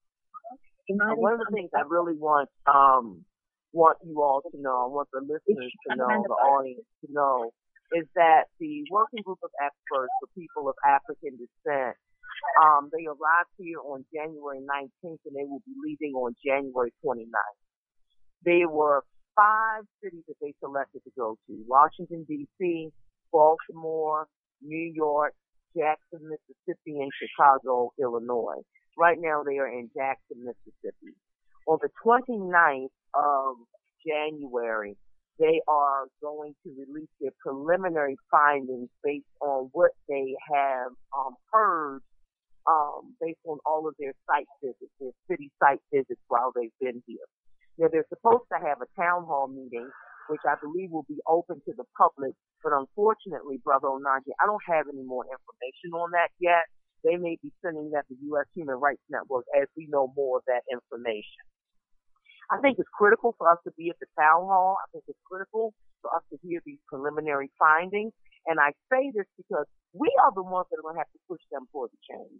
uh, one of the things I really want, um, want you all to know, I want the listeners to know, the audience to know, is that the Working Group of Experts for People of African Descent, um, they arrived here on January nineteenth and they will be leaving on January twenty-ninth. There were five cities that they selected to go to: Washington, D C, Baltimore, New York, Jackson, Mississippi, and Chicago, Illinois. Right now they are in Jackson, Mississippi. On the twenty-ninth of January, they are going to release their preliminary findings based on what they have um, heard um, based on all of their site visits, their city site visits while they've been here. Now, they're supposed to have a town hall meeting, which I believe will be open to the public, but unfortunately, Brother Onaje, I don't have any more information on that yet. They may be sending that to U S Human Rights Network as we know more of that information. I think it's critical for us to be at the town hall. I think it's critical for us to hear these preliminary findings. And I say this because we are the ones that are going to have to push them for the change.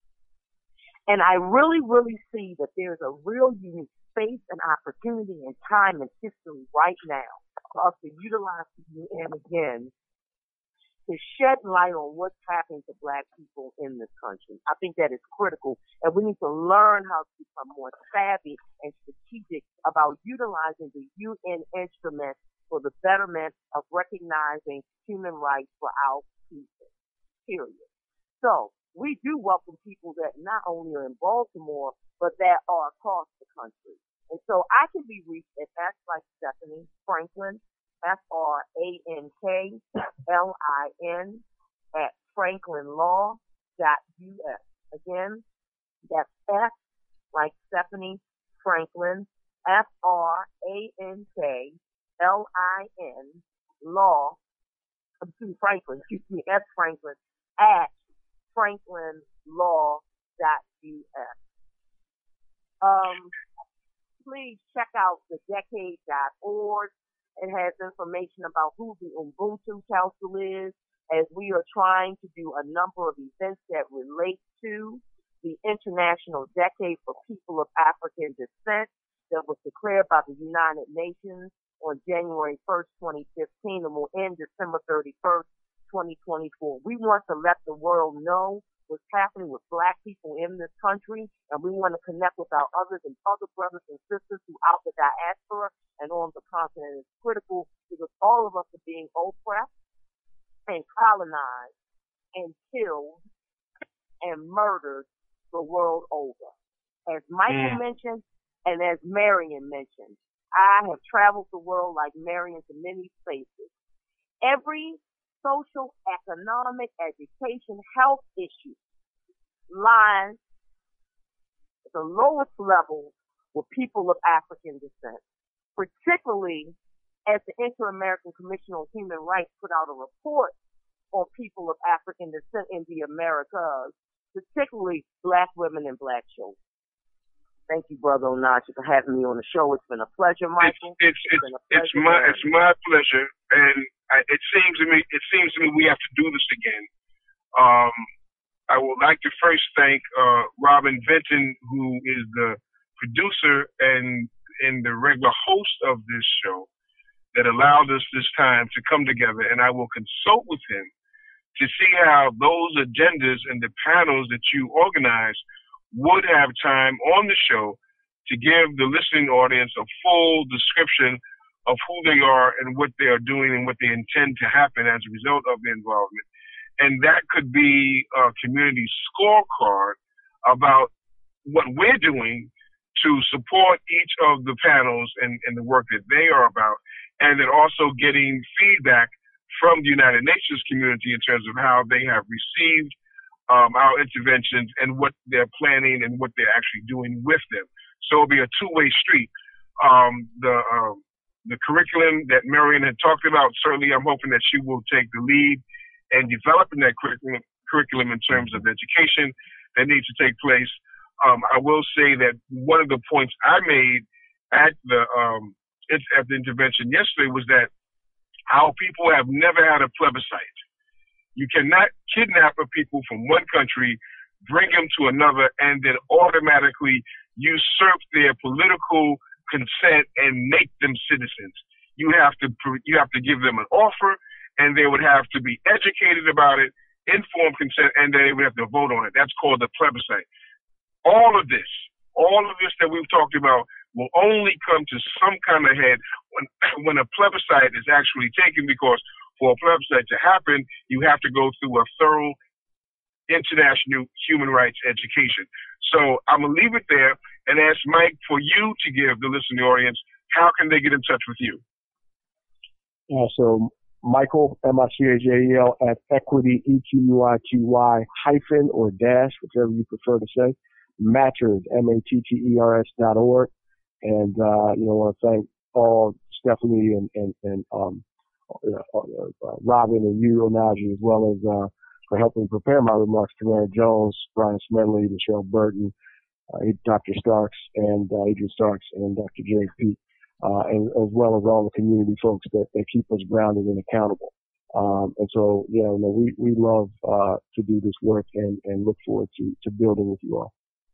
And I really, really see that there's a real unique space and opportunity and time and history right now for us to utilize the U N again to shed light on what's happening to black people in this country. I think that is critical, and we need to learn how to become more savvy and strategic about utilizing the U N instrument for the betterment of recognizing human rights for our people, period. So we do welcome people that not only are in Baltimore, but that are across the country. And so I can be reached at F like Stephanie Franklin, F R A N K L I N at franklinlaw dot U S. Again, that's F like Stephanie Franklin, F R A N K L I N, law, excuse me, Franklin, excuse me, F Franklin, at franklinlaw dot U S. Um, please check out the decade dot org. It has information about who the Ubuntu Council is, as we are trying to do a number of events that relate to the International Decade for People of African Descent that was declared by the United Nations on January first, twenty fifteen, and will end December thirty-first, twenty twenty-four. We want to let the world know what's happening with black people in this country, and we want to connect with our others and other brothers and sisters throughout the diaspora and on the continent. It's critical because all of us are being oppressed and colonized and killed and murdered the world over. As Michael mm. mentioned, and as Marion mentioned, I have traveled the world like Marion to many spaces. Every social, economic, education, health issue lies at the lowest level with people of African descent, particularly as the Inter-American Commission on Human Rights put out a report on people of African descent in the Americas, particularly black women and black children. Thank you, Brother Onaje, for having me on the show. It's been a pleasure, Michael. It's it's it's, it's, it's my it's my pleasure, and I, it seems to me it seems to me we have to do this again. Um, I would like to first thank uh, Robin Vinton, who is the producer and and the regular host of this show, that allowed us this time to come together, and I will consult with him to see how those agendas and the panels that you organize would have time on the show to give the listening audience a full description of who they are and what they are doing and what they intend to happen as a result of the involvement. And that could be a community scorecard about what we're doing to support each of the panels and, and the work that they are about, and then also getting feedback from the United Nations community in terms of how they have received Um, our interventions and what they're planning and what they're actually doing with them. So it'll be a two-way street. Um, the um, the curriculum that Marion had talked about, certainly I'm hoping that she will take the lead in developing that curriculum, curriculum in terms of education that needs to take place. Um, I will say that one of the points I made at the um, at the intervention yesterday was that our people have never had a plebiscite. You cannot kidnap a people from one country, bring them to another, and then automatically usurp their political consent and make them citizens. You have to you have to give them an offer, and they would have to be educated about it, informed consent, and then they would have to vote on it. That's called the plebiscite. All of this, all of this that we've talked about will only come to some kind of head when when a plebiscite is actually taken, because for a plebiscite to happen, you have to go through a thorough international human rights education. So I'm going to leave it there and ask Mike for you to give the listening audience, how can they get in touch with you? Yeah, so Michael, M I C H A E L, at equity, E Q U I T Y, hyphen or dash, whichever you prefer to say, Matters, M A T T E R S dot org. And, uh, you know, I want to thank all Stephanie and, and, and um, uh, uh, Robin and you, Onaji, as well as uh, for helping prepare my remarks, Tamara Jones, Brian Smedley, Michelle Burton, uh, Doctor Starks, and uh, Adrian Starks, and Doctor Jerry Pete. Uh, and as well as all the community folks that, that keep us grounded and accountable. Um, and so, you know, we, we love, uh, to do this work and, and look forward to, to building with you all.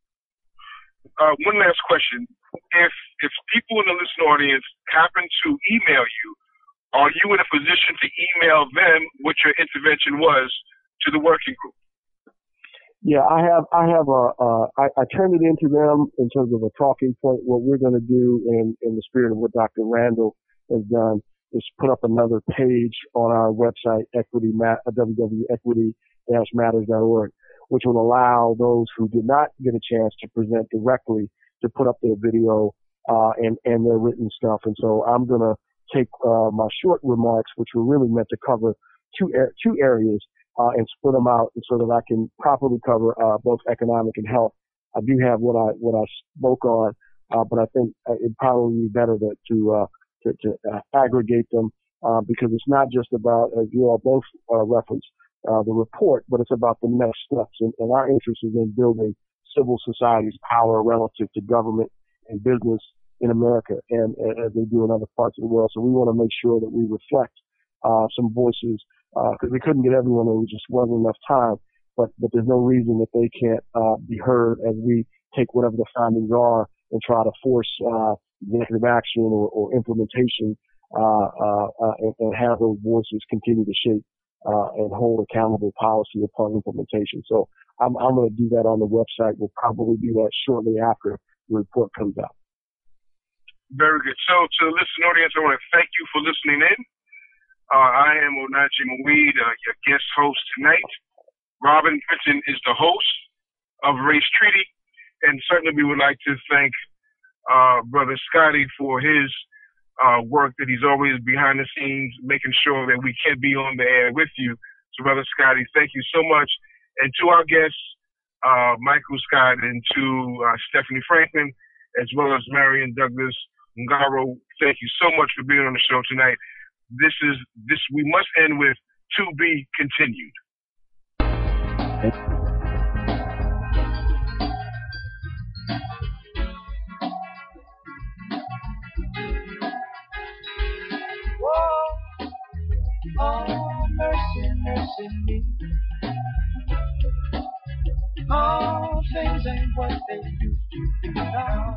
Uh, one last question. If, if people in the listening audience happen to email you, are you in a position to email them what your intervention was to the working group? Yeah, I have, I have a, uh, I, I turned it into them in terms of a talking point. What we're going to do in, in the spirit of what Doctor Randall has done is put up another page on our website, equity, w w w dot equity dash matters dot org, which will allow those who did not get a chance to present directly to put up their video, uh, and, and their written stuff. And so I'm going to take, uh, my short remarks, which were really meant to cover two, er- two areas, Uh, and split them out so that I can properly cover uh, both economic and health. I do have what I what I spoke on, uh, but I think it'd probably be better to to uh, to, to uh, aggregate them uh, because it's not just about, as you all both uh, referenced, uh, the report, but it's about the next steps. And, and our interest is in building civil society's power relative to government and business in America, and, and as they do in other parts of the world. So we want to make sure that we reflect uh, some voices. Because uh, we couldn't get everyone, there just wasn't enough time. But but there's no reason that they can't uh, be heard as we take whatever the findings are and try to force uh, executive action or, or implementation uh, uh, uh, and, and have those voices continue to shape uh, and hold accountable policy upon implementation. So I'm, I'm going to do that on the website. We'll probably do that shortly after the report comes out. Very good. So to the listening audience, I want to thank you for listening in. Uh, I am Onaji Mweed, uh, your guest host tonight. Robin Britton is the host of Race Treaty, and certainly we would like to thank uh, Brother Scotty for his uh, work that he's always behind the scenes, making sure that we can be on the air with you. So, Brother Scotty, thank you so much. And to our guests, uh, Michael Scott, and to uh, Stephanie Franklin, as well as Marion Douglas Ngaro, thank you so much for being on the show tonight. This is this. We must end with to be continued. Whoa, oh, mercy, mercy me. All things ain't what they used to be now.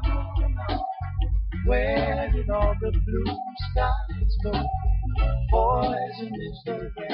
Where did all the blue skies go? Poison is the